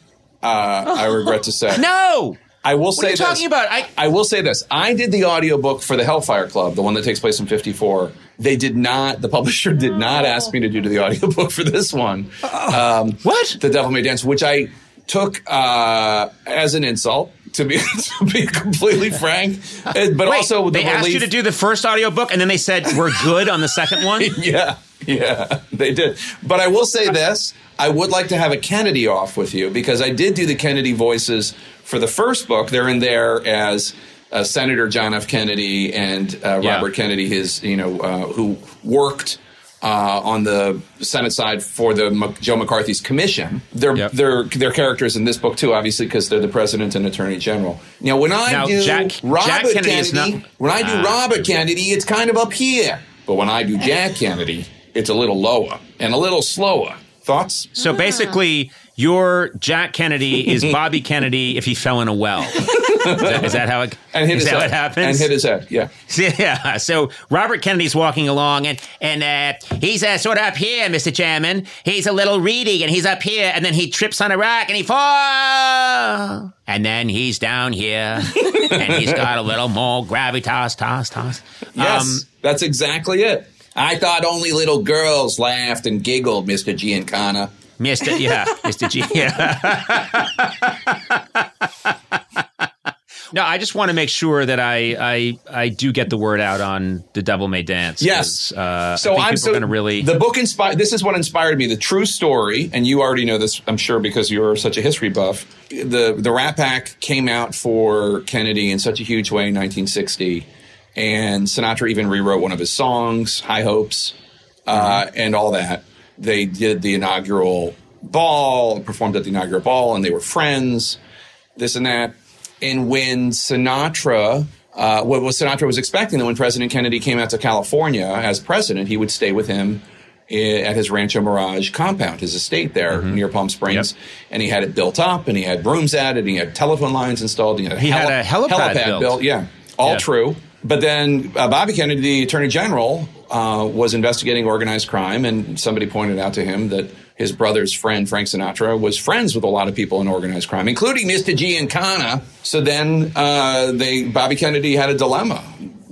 Speaker 1: I regret to say.
Speaker 3: No!
Speaker 1: I will
Speaker 3: What
Speaker 1: say
Speaker 3: are you
Speaker 1: this.
Speaker 3: talking about?
Speaker 1: I will say this. I did the audiobook for the Hellfire Club, the one that takes place in 54. They did not, the publisher did not ask me to do the audiobook for this one.
Speaker 3: What?
Speaker 1: The Devil May Dance, which I took as an insult, to be completely frank. But also
Speaker 3: they asked you to do the first audiobook and then they said, we're good on the second one?
Speaker 1: Yeah, they did. But I will say this. I would like to have a Kennedy off with you because I did do the Kennedy voices for the first book. They're in there as Senator John F. Kennedy and Robert Kennedy, who worked on the Senate side for the Joe McCarthy's commission. They're characters in this book too, obviously, because they're the president and attorney general. Now, when I do Robert Kennedy, it's kind of up here. But when I do Jack Kennedy, it's a little lower and a little slower. Thoughts?
Speaker 3: So basically, your Jack Kennedy is Bobby Kennedy if he fell in a well. Is that how it happens?
Speaker 1: And hit his head, yeah.
Speaker 3: Yeah. So Robert Kennedy's walking along, and he's sort of up here, Mr. Chairman. He's a little reedy, and he's up here, and then he trips on a rock, and he falls. And then he's down here, and he's got a little more gravitas, toss.
Speaker 1: Yes, that's exactly it. I thought only little girls laughed and giggled, Mr. Giancana.
Speaker 3: Mr. G. No, I just want to make sure that I do get the word out on The Devil May Dance.
Speaker 1: Yes.
Speaker 3: I think people are going to really...
Speaker 1: The book this is what inspired me. The true story, and you already know this, I'm sure, because you're such a history buff. The Rat Pack came out for Kennedy in such a huge way in 1960. And Sinatra even rewrote one of his songs, High Hopes, and all that. They did the inaugural ball, performed at the inaugural ball, and they were friends, this and that. And when Sinatra, what Sinatra was expecting that when President Kennedy came out to California as president, he would stay with him at his Rancho Mirage compound, his estate there near Palm Springs. Yep. And he had it built up, and he had rooms added, and he had telephone lines installed. And
Speaker 3: he had a helipad built.
Speaker 1: Yeah, all true. But then Bobby Kennedy, the Attorney General, was investigating organized crime, and somebody pointed out to him that his brother's friend, Frank Sinatra, was friends with a lot of people in organized crime, including Mr. Giancana. So then Bobby Kennedy had a dilemma.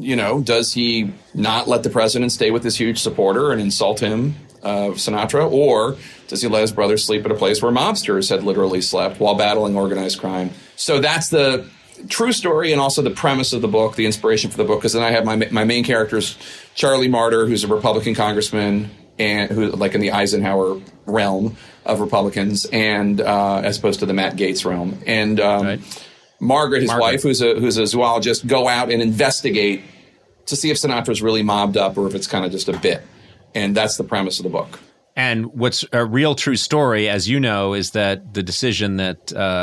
Speaker 1: Does he not let the president stay with this huge supporter and insult him, Sinatra, or does he let his brother sleep at a place where mobsters had literally slept while battling organized crime? So that's the true story and also the premise of the book, the inspiration for the book, because then I have my main characters, Charlie Martyr, who's a Republican congressman, and who like in the Eisenhower realm of Republicans, and as opposed to the Matt Gaetz realm, and Margaret, his wife, who's a zoologist, go out and investigate to see if Sinatra's really mobbed up or if it's kind of just a bit, and that's the premise of the book.
Speaker 3: And what's a real true story, as you know, is that the decision that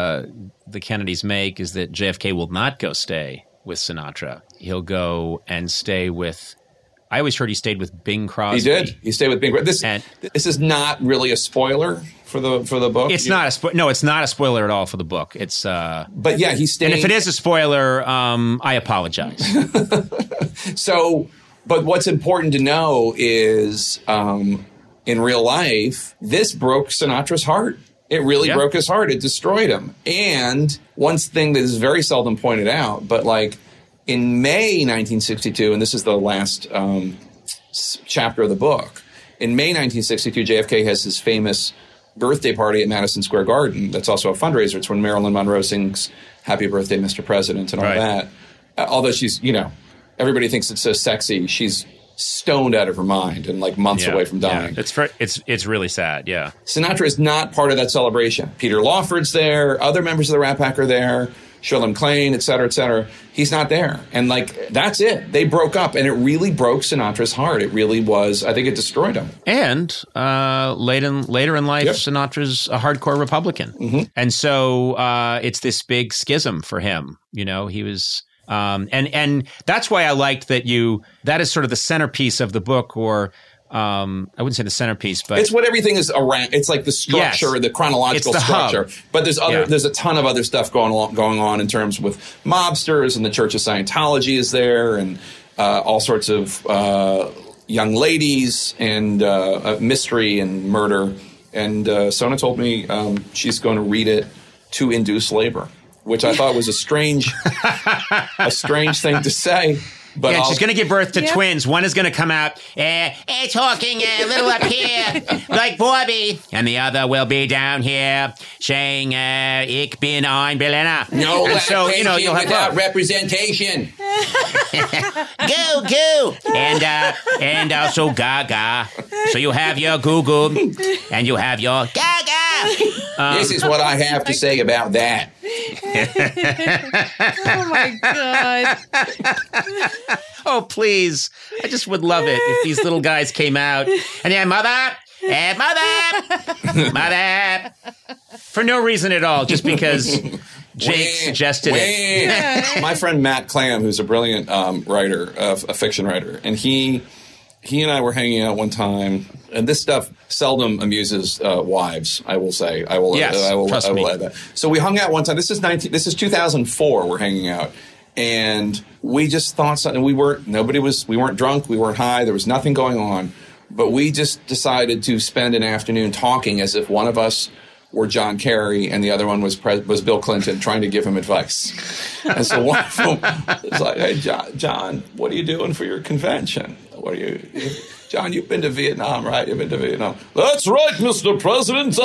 Speaker 3: the Kennedys make is that JFK will not go stay with Sinatra. He'll go and stay with... I always heard he stayed with Bing Crosby.
Speaker 1: He did. He stayed with Bing Crosby. This is not really a spoiler for the book.
Speaker 3: It's not no, it's not a spoiler at all for the book. It's
Speaker 1: but yeah, he's staying.
Speaker 3: And if it is a spoiler, I apologize.
Speaker 1: So, but what's important to know is in real life, this broke Sinatra's heart. It really broke his heart. It destroyed him. And one thing that is very seldom pointed out, but like in May 1962, and this is the last chapter of the book, in May 1962, JFK has his famous birthday party at Madison Square Garden. That's also a fundraiser. It's when Marilyn Monroe sings Happy Birthday, Mr. President, and all that. Although she's, everybody thinks it's so sexy. She's stoned out of her mind and like months away from dying.
Speaker 3: Yeah. It's really sad. Yeah.
Speaker 1: Sinatra is not part of that celebration. Peter Lawford's there. Other members of the Rat Pack are there. Shirley MacLaine, et cetera, et cetera. He's not there. And like, that's it. They broke up, and it really broke Sinatra's heart. It really was. I think it destroyed him.
Speaker 3: And later in life, Sinatra's a hardcore Republican. Mm-hmm. And so it's this big schism for him. He was... and that's why I liked that that is sort of the centerpiece of the book, or I wouldn't say the centerpiece, but
Speaker 1: it's what everything is around. It's like the structure, the chronological structure. Hub. But there's a ton of other stuff going on in terms with mobsters, and the Church of Scientology is there, and all sorts of young ladies, and mystery and murder. And Sona told me she's going to read it to induce labor, which I thought was a strange thing to say. But
Speaker 3: Yeah, she's going to give birth to
Speaker 5: Yeah.
Speaker 3: twins. One is going to come out talking a little up here, like Bobby, and the other will be down here saying, "Ich bin ein Berliner."
Speaker 6: No,
Speaker 3: and so you'll have
Speaker 6: without
Speaker 3: both.
Speaker 6: representation.
Speaker 3: Go, and also Gaga. So you have your Google, and you have your Gaga.
Speaker 6: This is what I have to say about that.
Speaker 5: Oh my god.
Speaker 3: Oh, please. I just would love it if these little guys came out and yeah, mother, for no reason at all, just because Jake suggested it.
Speaker 1: My friend Matt Clam, who's a brilliant writer, a fiction writer, and he and I were hanging out one time, and this stuff seldom amuses wives. I will say, I will
Speaker 3: trust me.
Speaker 1: add that. So we hung out one time. This is 2004. We're hanging out, and we just thought something. We weren't drunk. We weren't high. There was nothing going on, but we just decided to spend an afternoon talking as if one of us were John Kerry and the other one was Bill Clinton, trying to give him advice. And so one of them was like, "Hey, John, what are you doing for your convention? John, you've been to Vietnam, right? You've been to Vietnam." "That's right, Mr. President,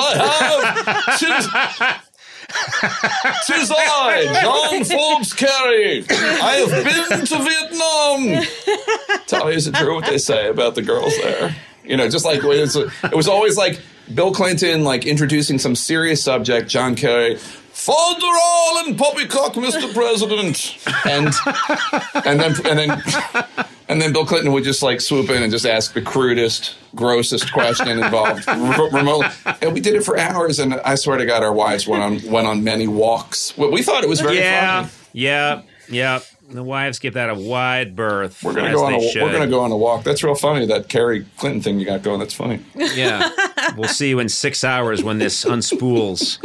Speaker 1: I have. Tis I, John Forbes Kerry. I have been to Vietnam." Tommy, is it true what they say about the girls there? Just like it was always like Bill Clinton, like introducing some serious subject. John Kerry, "Fodderall and poppycock, Mr. President," and then Bill Clinton would just like swoop in and just ask the crudest, grossest question involved remotely. And we did it for hours. And I swear to God, our wives went on many walks. We thought it was very funny.
Speaker 3: Yeah. The wives give that a wide berth.
Speaker 1: We're gonna go on a walk. That's real funny. That Kerry Clinton thing you got going. That's funny.
Speaker 3: Yeah, we'll see you in 6 hours when this unspools.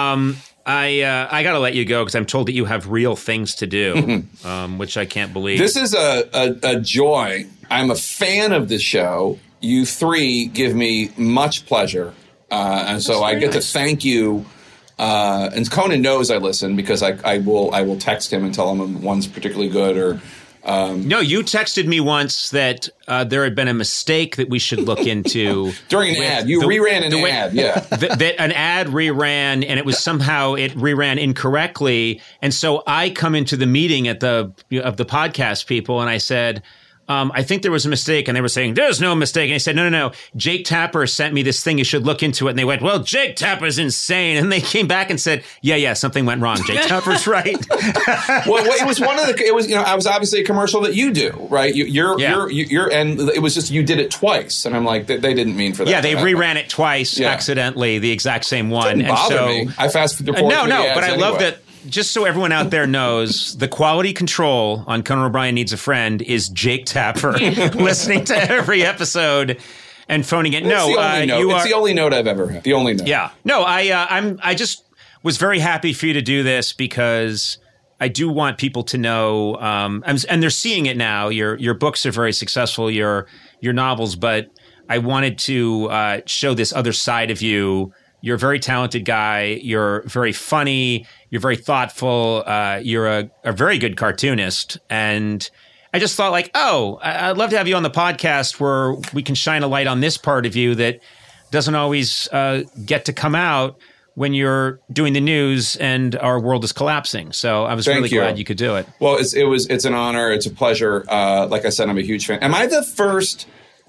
Speaker 3: I got to let you go because I'm told that you have real things to do, which I can't believe.
Speaker 1: This is a joy. I'm a fan of this show. You three give me much pleasure, and so I get to thank you. And Conan knows I listen because I will text him and tell him one's particularly good or.
Speaker 3: No, you texted me once that there had been a mistake that we should look into.
Speaker 1: During an ad. You reran an ad, yeah.
Speaker 3: That an ad reran, and it reran incorrectly. And so I come into the meeting of the podcast people, and I said, I think there was a mistake. And they were saying, "There's no mistake." And I said, no. Jake Tapper sent me this thing. You should look into it. And they went, "Well, Jake Tapper's insane." And they came back and said, yeah, something went wrong. Jake Tapper's right.
Speaker 1: Well, it was I was obviously a commercial that you do, right? You're, and it was just, you did it twice. And I'm like, they didn't mean for that.
Speaker 3: Yeah, they reran it twice accidentally, the exact same one.
Speaker 1: Didn't bother me. I fast forward.
Speaker 3: No, but I love that. Just so everyone out there knows, the quality control on Conan O'Brien Needs a Friend is Jake Tapper listening to every episode and phoning it. It's the only note I've ever had. The only note. Yeah. No, I just was very happy for you to do this because I do want people to know, and they're seeing it now. Your books are very successful, your novels, but I wanted to show this other side of you. You're a very talented guy. You're very funny. You're very thoughtful. You're a very good cartoonist. And I just thought I'd love to have you on the podcast where we can shine a light on this part of you that doesn't always get to come out when you're doing the news and our world is collapsing. So I was really glad you could do it.
Speaker 1: Well, it's an honor. It's a pleasure. Like I said, I'm a huge fan. Am I the first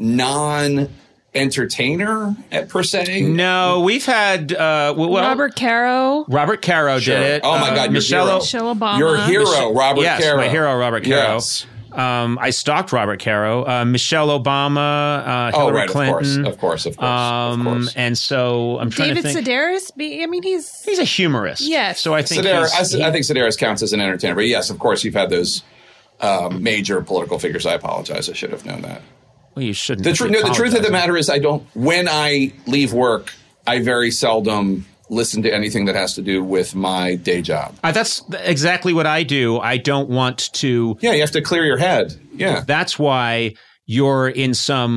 Speaker 1: entertainer per se?
Speaker 3: No, we've had
Speaker 5: Robert Caro.
Speaker 3: Robert Caro did it.
Speaker 1: Oh my God,
Speaker 5: Michelle Obama.
Speaker 1: Your hero, Robert Caro.
Speaker 3: Yes, my hero, Robert Caro.
Speaker 1: Yes.
Speaker 3: I stalked Robert Caro. Michelle Obama, Hillary Clinton.
Speaker 1: Of course.
Speaker 3: And so I'm trying to think.
Speaker 5: David Sedaris.
Speaker 3: He's a humorist.
Speaker 5: Yes.
Speaker 3: So I think
Speaker 1: I think Sedaris counts as an entertainer. But yes, of course, you've had those major political figures. I apologize. I should have known that.
Speaker 3: Well, you shouldn't.
Speaker 1: The truth of the matter is, when I leave work, I very seldom listen to anything that has to do with my day job.
Speaker 3: That's exactly what I do. I don't want to.
Speaker 1: Yeah, you have to clear your head. Yeah.
Speaker 3: That's why you're in some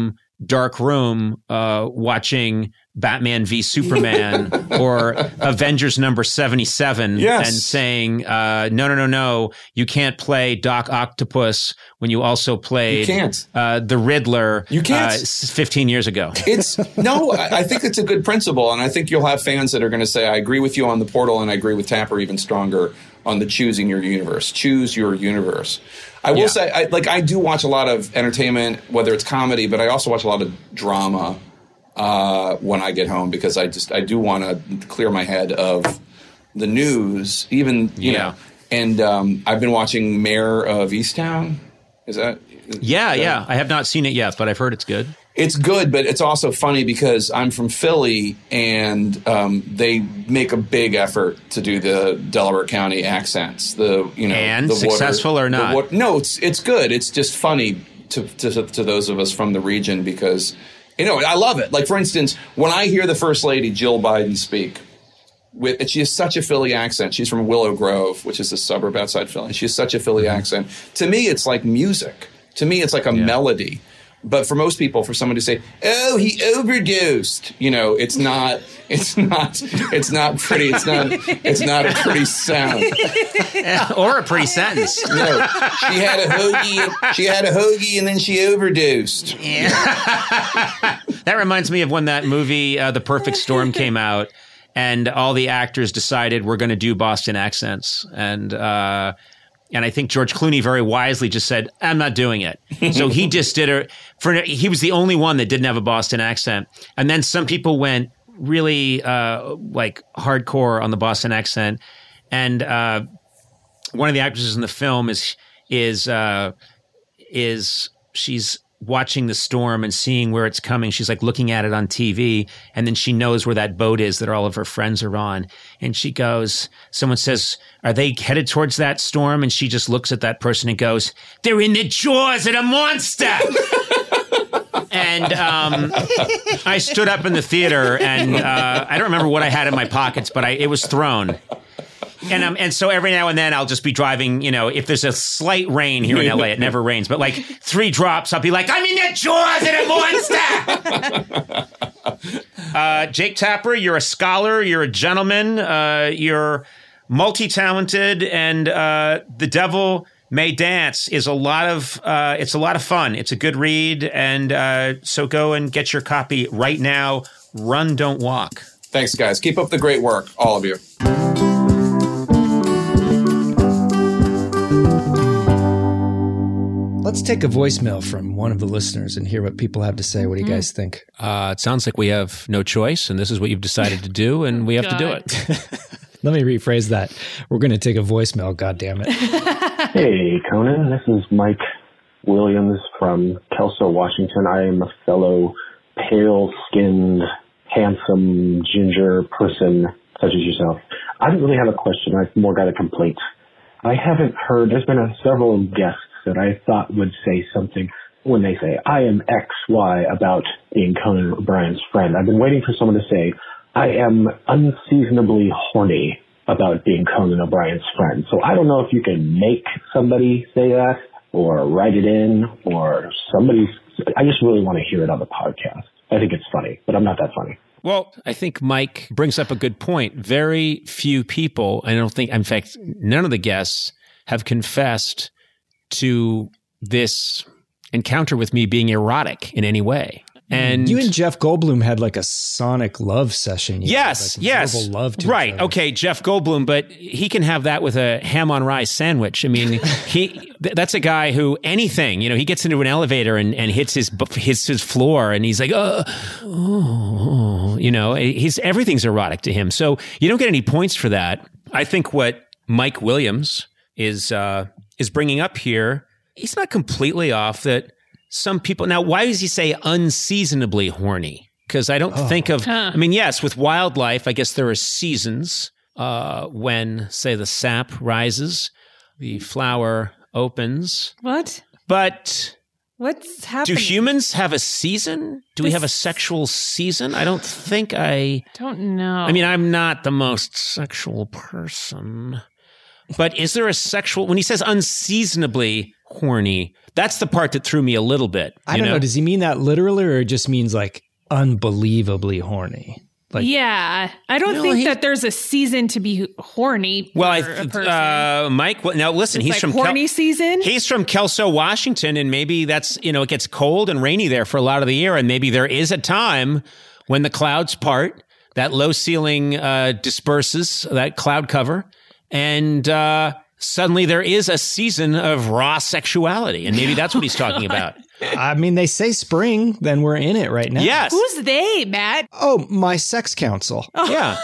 Speaker 3: dark room watching Batman v Superman or Avengers number 77
Speaker 1: Yes.
Speaker 3: and saying, no, you can't play Doc Octopus when you also played
Speaker 1: You can't.
Speaker 3: the Riddler
Speaker 1: You can't.
Speaker 3: 15 years ago.
Speaker 1: I think it's a good principle, and I think you'll have fans that are going to say, I agree with you on the Portal, and I agree with Tapper even stronger on the choosing your universe. Choose your universe. I will say, I do watch a lot of entertainment, whether it's comedy, but I also watch a lot of drama when I get home, because I do want to clear my head of the news, even, you know. And I've been watching Mayor of Easttown. Is that?
Speaker 3: Yeah. I have not seen it yet, but I've heard it's good.
Speaker 1: It's good, but it's also funny because I'm from Philly, and they make a big effort to do the Delaware County accents.
Speaker 3: And successful or not?
Speaker 1: No, it's good. It's just funny to those of us from the region, because I love it. Like, for instance, when I hear the First Lady Jill Biden speak, she has such a Philly accent. She's from Willow Grove, which is a suburb outside Philly. She has such a Philly accent. To me, it's like music. To me, it's like a melody. But for most people, for someone to say, "Oh, he overdosed," it's not pretty. It's not a pretty sound
Speaker 3: or a pretty sentence.
Speaker 1: No, she had a hoagie, and then she overdosed.
Speaker 3: Yeah. That reminds me of when that movie, The Perfect Storm, came out, and all the actors decided we're going to do Boston accents, and I think George Clooney very wisely just said, I'm not doing it. So he just did it. He was the only one that didn't have a Boston accent. And then some people went really like hardcore on the Boston accent. And one of the actresses in the film is she's watching the storm and seeing where it's coming. She's like looking at it on TV, and then she knows where that boat is that all of her friends are on. And she goes, someone says, are they headed towards that storm? And she just looks at that person and goes, they're in the jaws of a monster. And I stood up in the theater, and I don't remember what I had in my pockets, but it was thrown. And so every now and then I'll just be driving, if there's a slight rain here in LA, it never rains, but like 3 drops, I'll be like, I'm in the jaws of a monster. Jake Tapper, you're a scholar, you're a gentleman, you're multi-talented, and The Devil May Dance is it's a lot of fun. It's a good read, and so go and get your copy right now. Run, don't walk.
Speaker 1: Thanks, guys. Keep up the great work, all of you.
Speaker 2: Let's take a voicemail from one of the listeners and hear what people have to say. What do you guys think?
Speaker 3: It sounds like we have no choice, and this is what you've decided to do, and we have to do it.
Speaker 2: Let me rephrase that. We're going to take a voicemail, goddammit.
Speaker 7: Hey, Conan. This is Mike Williams from Kelso, Washington. I am a fellow pale-skinned, handsome, ginger person such as yourself. I don't really have a question. I've more got a complaint. I haven't heard, there's been several guests that I thought would say something when they say, I am XY about being Conan O'Brien's friend. I've been waiting for someone to say, I am unseasonably horny about being Conan O'Brien's friend. So I don't know if you can make somebody say that or write it in or I just really want to hear it on the podcast. I think it's funny, but I'm not that funny.
Speaker 3: Well, I think Mike brings up a good point. Very few people, I don't think, in fact, none of the guests have confessed to this encounter with me being erotic in any way. And
Speaker 2: you and Jeff Goldblum had like a sonic love session.
Speaker 3: Yes.
Speaker 2: Love to
Speaker 3: right. Okay, Jeff Goldblum, but he can have that with a ham on rye sandwich. I mean, that's a guy who anything, he gets into an elevator and hits his floor, and he's like, everything's erotic to him. So you don't get any points for that. I think what Mike Williams is bringing up here, he's not completely off that. Some people, now, why does he say unseasonably horny? Because I don't think of, I mean, yes, with wildlife, I guess there are seasons when, say, the sap rises, the flower opens.
Speaker 5: What?
Speaker 3: But
Speaker 5: what's happening?
Speaker 3: Do humans have a season? Do we have a sexual season? I don't think
Speaker 5: don't know.
Speaker 3: I mean, I'm not the most sexual person. But is there a sexual, when he says unseasonably horny. That's the part that threw me a little bit.
Speaker 2: I don't know. Does he mean that literally, or it just means like unbelievably horny? Like,
Speaker 5: yeah, I don't think that there's a season to be horny. For a person.
Speaker 3: Mike. Now listen,
Speaker 5: It's
Speaker 3: he's
Speaker 5: like
Speaker 3: from
Speaker 5: horny season.
Speaker 3: He's from Kelso, Washington, and maybe that's it gets cold and rainy there for a lot of the year, and maybe there is a time when the clouds part, that low ceiling disperses, that cloud cover, and suddenly there is a season of raw sexuality, and maybe that's what he's talking about.
Speaker 2: I mean, they say spring, then we're in it right now.
Speaker 3: Yes.
Speaker 5: Who's they, Matt?
Speaker 2: Oh, my sex counsel.
Speaker 3: Yeah.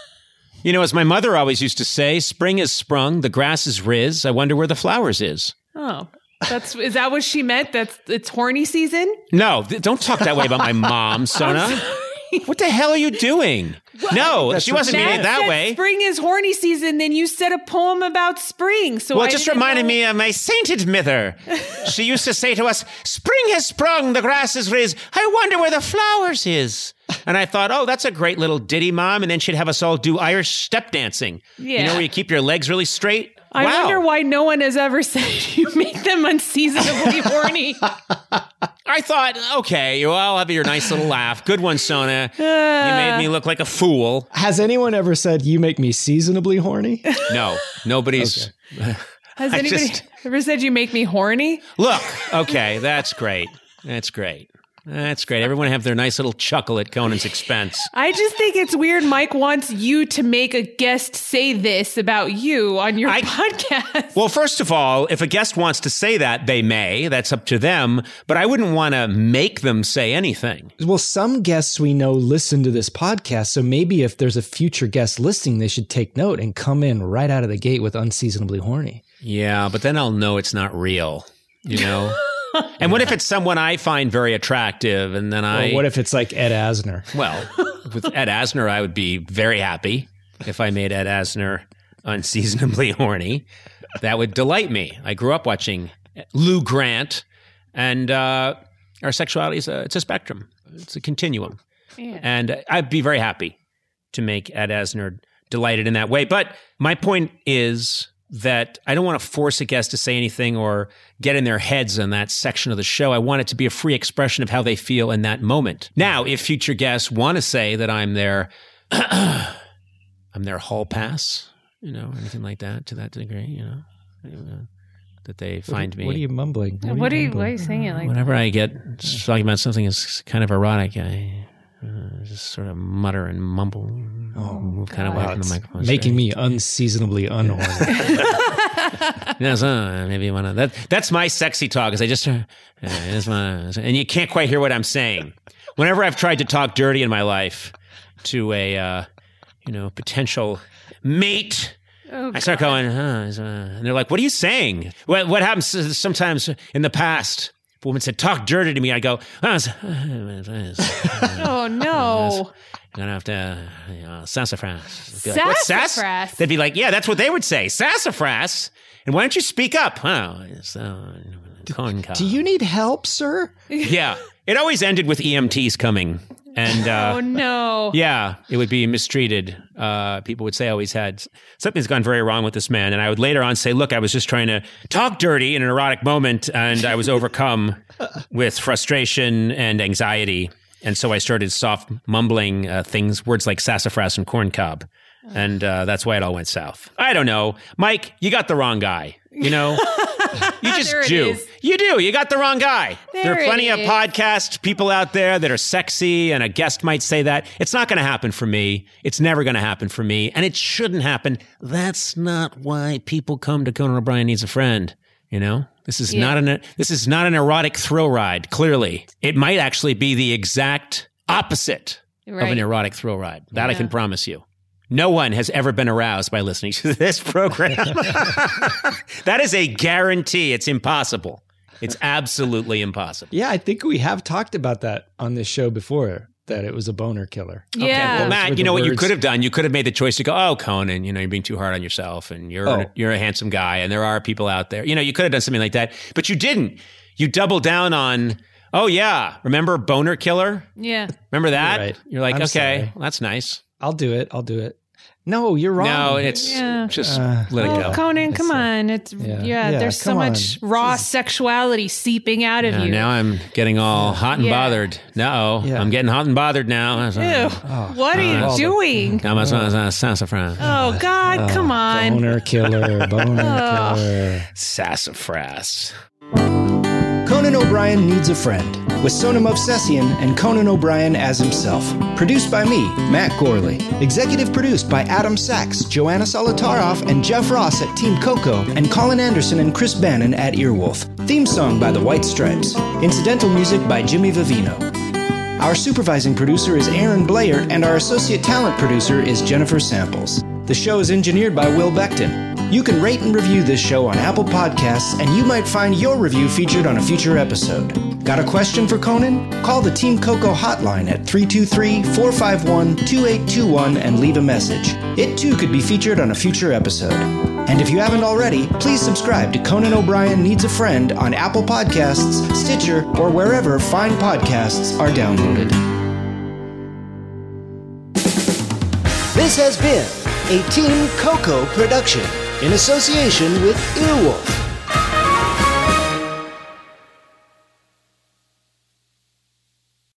Speaker 3: As my mother always used to say, spring is sprung, the grass is riz, I wonder where the flowers is.
Speaker 5: Oh, is that what she meant? It's horny season?
Speaker 3: No, don't talk that way about my mom, Sona. What the hell are you doing? No, she wasn't meaning it that way.
Speaker 5: Spring is horny season, then you said a poem about spring. So
Speaker 3: it just reminded me of my sainted mother. She used to say to us, spring has sprung, the grass is riz, I wonder where the flowers is. And I thought, oh, that's a great little ditty, Mom. And then she'd have us all do Irish step dancing.
Speaker 5: Yeah.
Speaker 3: Where you keep your legs really straight.
Speaker 5: I wonder why no one has ever said you make them unseasonably horny.
Speaker 3: I thought, okay, well, I'll have your nice little laugh. Good one, Sona. You made me look like a fool.
Speaker 2: Has anyone ever said you make me seasonably horny?
Speaker 3: No, nobody's.
Speaker 5: Okay. Has anybody ever said you make me horny?
Speaker 3: Look, okay, that's great. That's great. That's great. Everyone have their nice little chuckle at Conan's expense.
Speaker 5: I just think it's weird Mike wants you to make a guest say this about you on your podcast.
Speaker 3: Well, first of all, if a guest wants to say that, they may. That's up to them. But I wouldn't want to make them say anything.
Speaker 2: Well, some guests we know listen to this podcast, so maybe if there's a future guest listening, they should take note and come in right out of the gate with unseasonably horny.
Speaker 3: Yeah, but then I'll know it's not real, And what if it's someone I find very attractive and then
Speaker 2: what if it's like Ed Asner?
Speaker 3: Well, with Ed Asner, I would be very happy if I made Ed Asner unseasonably horny. That would delight me. I grew up watching Lou Grant, and our sexuality is it's a spectrum. It's a continuum. Yeah. And I'd be very happy to make Ed Asner delighted in that way. But my point is that I don't want to force a guest to say anything or get in their heads on that section of the show. I want it to be a free expression of how they feel in that moment. Now, if future guests want to say that I'm their hall pass, anything like that to that degree, that they find me.
Speaker 2: What are you mumbling?
Speaker 5: Why are you saying it like
Speaker 3: whenever I get talking about something that's kind of erotic, I just sort of mutter and mumble. Move kind of away from the microphone.
Speaker 2: Making me unseasonably unhorny.
Speaker 3: Maybe one of that. That's my sexy talk. Is I just and you can't quite hear what I'm saying. Whenever I've tried to talk dirty in my life to a potential mate, I start going, and they're like, "What are you saying?" What happens sometimes in the past? If a woman said, "Talk dirty to me," I go, "Oh
Speaker 5: no."
Speaker 3: I'm gonna have to, sassafras.
Speaker 5: Like, what's sassafras?
Speaker 3: They'd be like, yeah, that's what they would say, sassafras. And why don't you speak up? Oh, it's corn cob.
Speaker 2: Do you need help, sir?
Speaker 3: Yeah, it always ended with EMTs coming, and
Speaker 5: oh no,
Speaker 3: yeah, it would be mistreated. People would say I always had something's gone very wrong with this man, and I would later on say, look, I was just trying to talk dirty in an erotic moment, and I was overcome with frustration and anxiety. And so I started soft mumbling words like sassafras and corn cob. And that's why it all went south. I don't know. Mike, you got the wrong guy. You just do. You do. You got the wrong guy. There are plenty of podcast people out there that are sexy, and a guest might say that. It's not going to happen for me. It's never going to happen for me. And it shouldn't happen. That's not why people come to Conan O'Brien Needs a Friend. This is not an erotic thrill ride. Clearly, it might actually be the exact opposite of an erotic thrill ride. That I can promise you. No one has ever been aroused by listening to this program. That is a guarantee. It's impossible. It's absolutely impossible.
Speaker 2: Yeah, I think we have talked about that on this show before. That it was a boner killer.
Speaker 5: Yeah.
Speaker 3: Okay. Well, Matt, you know what you could have done? You could have made the choice to go, oh, Conan, you're being too hard on yourself, and you're a handsome guy, and there are people out there. You could have done something like that, but you didn't. You doubled down on, oh, yeah, remember boner killer?
Speaker 5: Yeah.
Speaker 3: Remember that?
Speaker 2: You're right.
Speaker 3: You're like,
Speaker 2: I'm
Speaker 3: okay,
Speaker 2: sorry.
Speaker 3: well, that's nice.
Speaker 2: I'll do it. No, you're wrong.
Speaker 3: No, it's just let it go.
Speaker 5: Conan, come on. It's there's so much raw sexuality seeping out of you.
Speaker 3: Now I'm getting all hot and bothered. No, I'm getting hot and bothered now.
Speaker 5: Ew. What are you doing?
Speaker 3: Sassafras.
Speaker 5: Oh, God, come on.
Speaker 2: Boner killer. Killer.
Speaker 3: Sassafras.
Speaker 2: Conan O'Brien Needs a Friend, with Sona Movsesian and Conan O'Brien as himself. Produced by me, Matt Gorley. Executive produced by Adam Sachs, Joanna Solitaroff, and Jeff Ross at Team Coco, and Colin Anderson and Chris Bannon at Earwolf. Theme song by the White Stripes. Incidental music by Jimmy Vivino. Our supervising producer is Aaron Blayert, and our associate talent producer is Jennifer Samples. The show is engineered by Will Beckton. You can rate and review this show on Apple Podcasts, and you might find your review featured on a future episode. Got a question for Conan? Call the Team Coco hotline at 323-451-2821 and leave a message. It too could be featured on a future episode. And if you haven't already, please subscribe to Conan O'Brien Needs a Friend on Apple Podcasts, Stitcher, or wherever fine podcasts are downloaded.
Speaker 8: This has been a Team Coco production in association with Earwolf.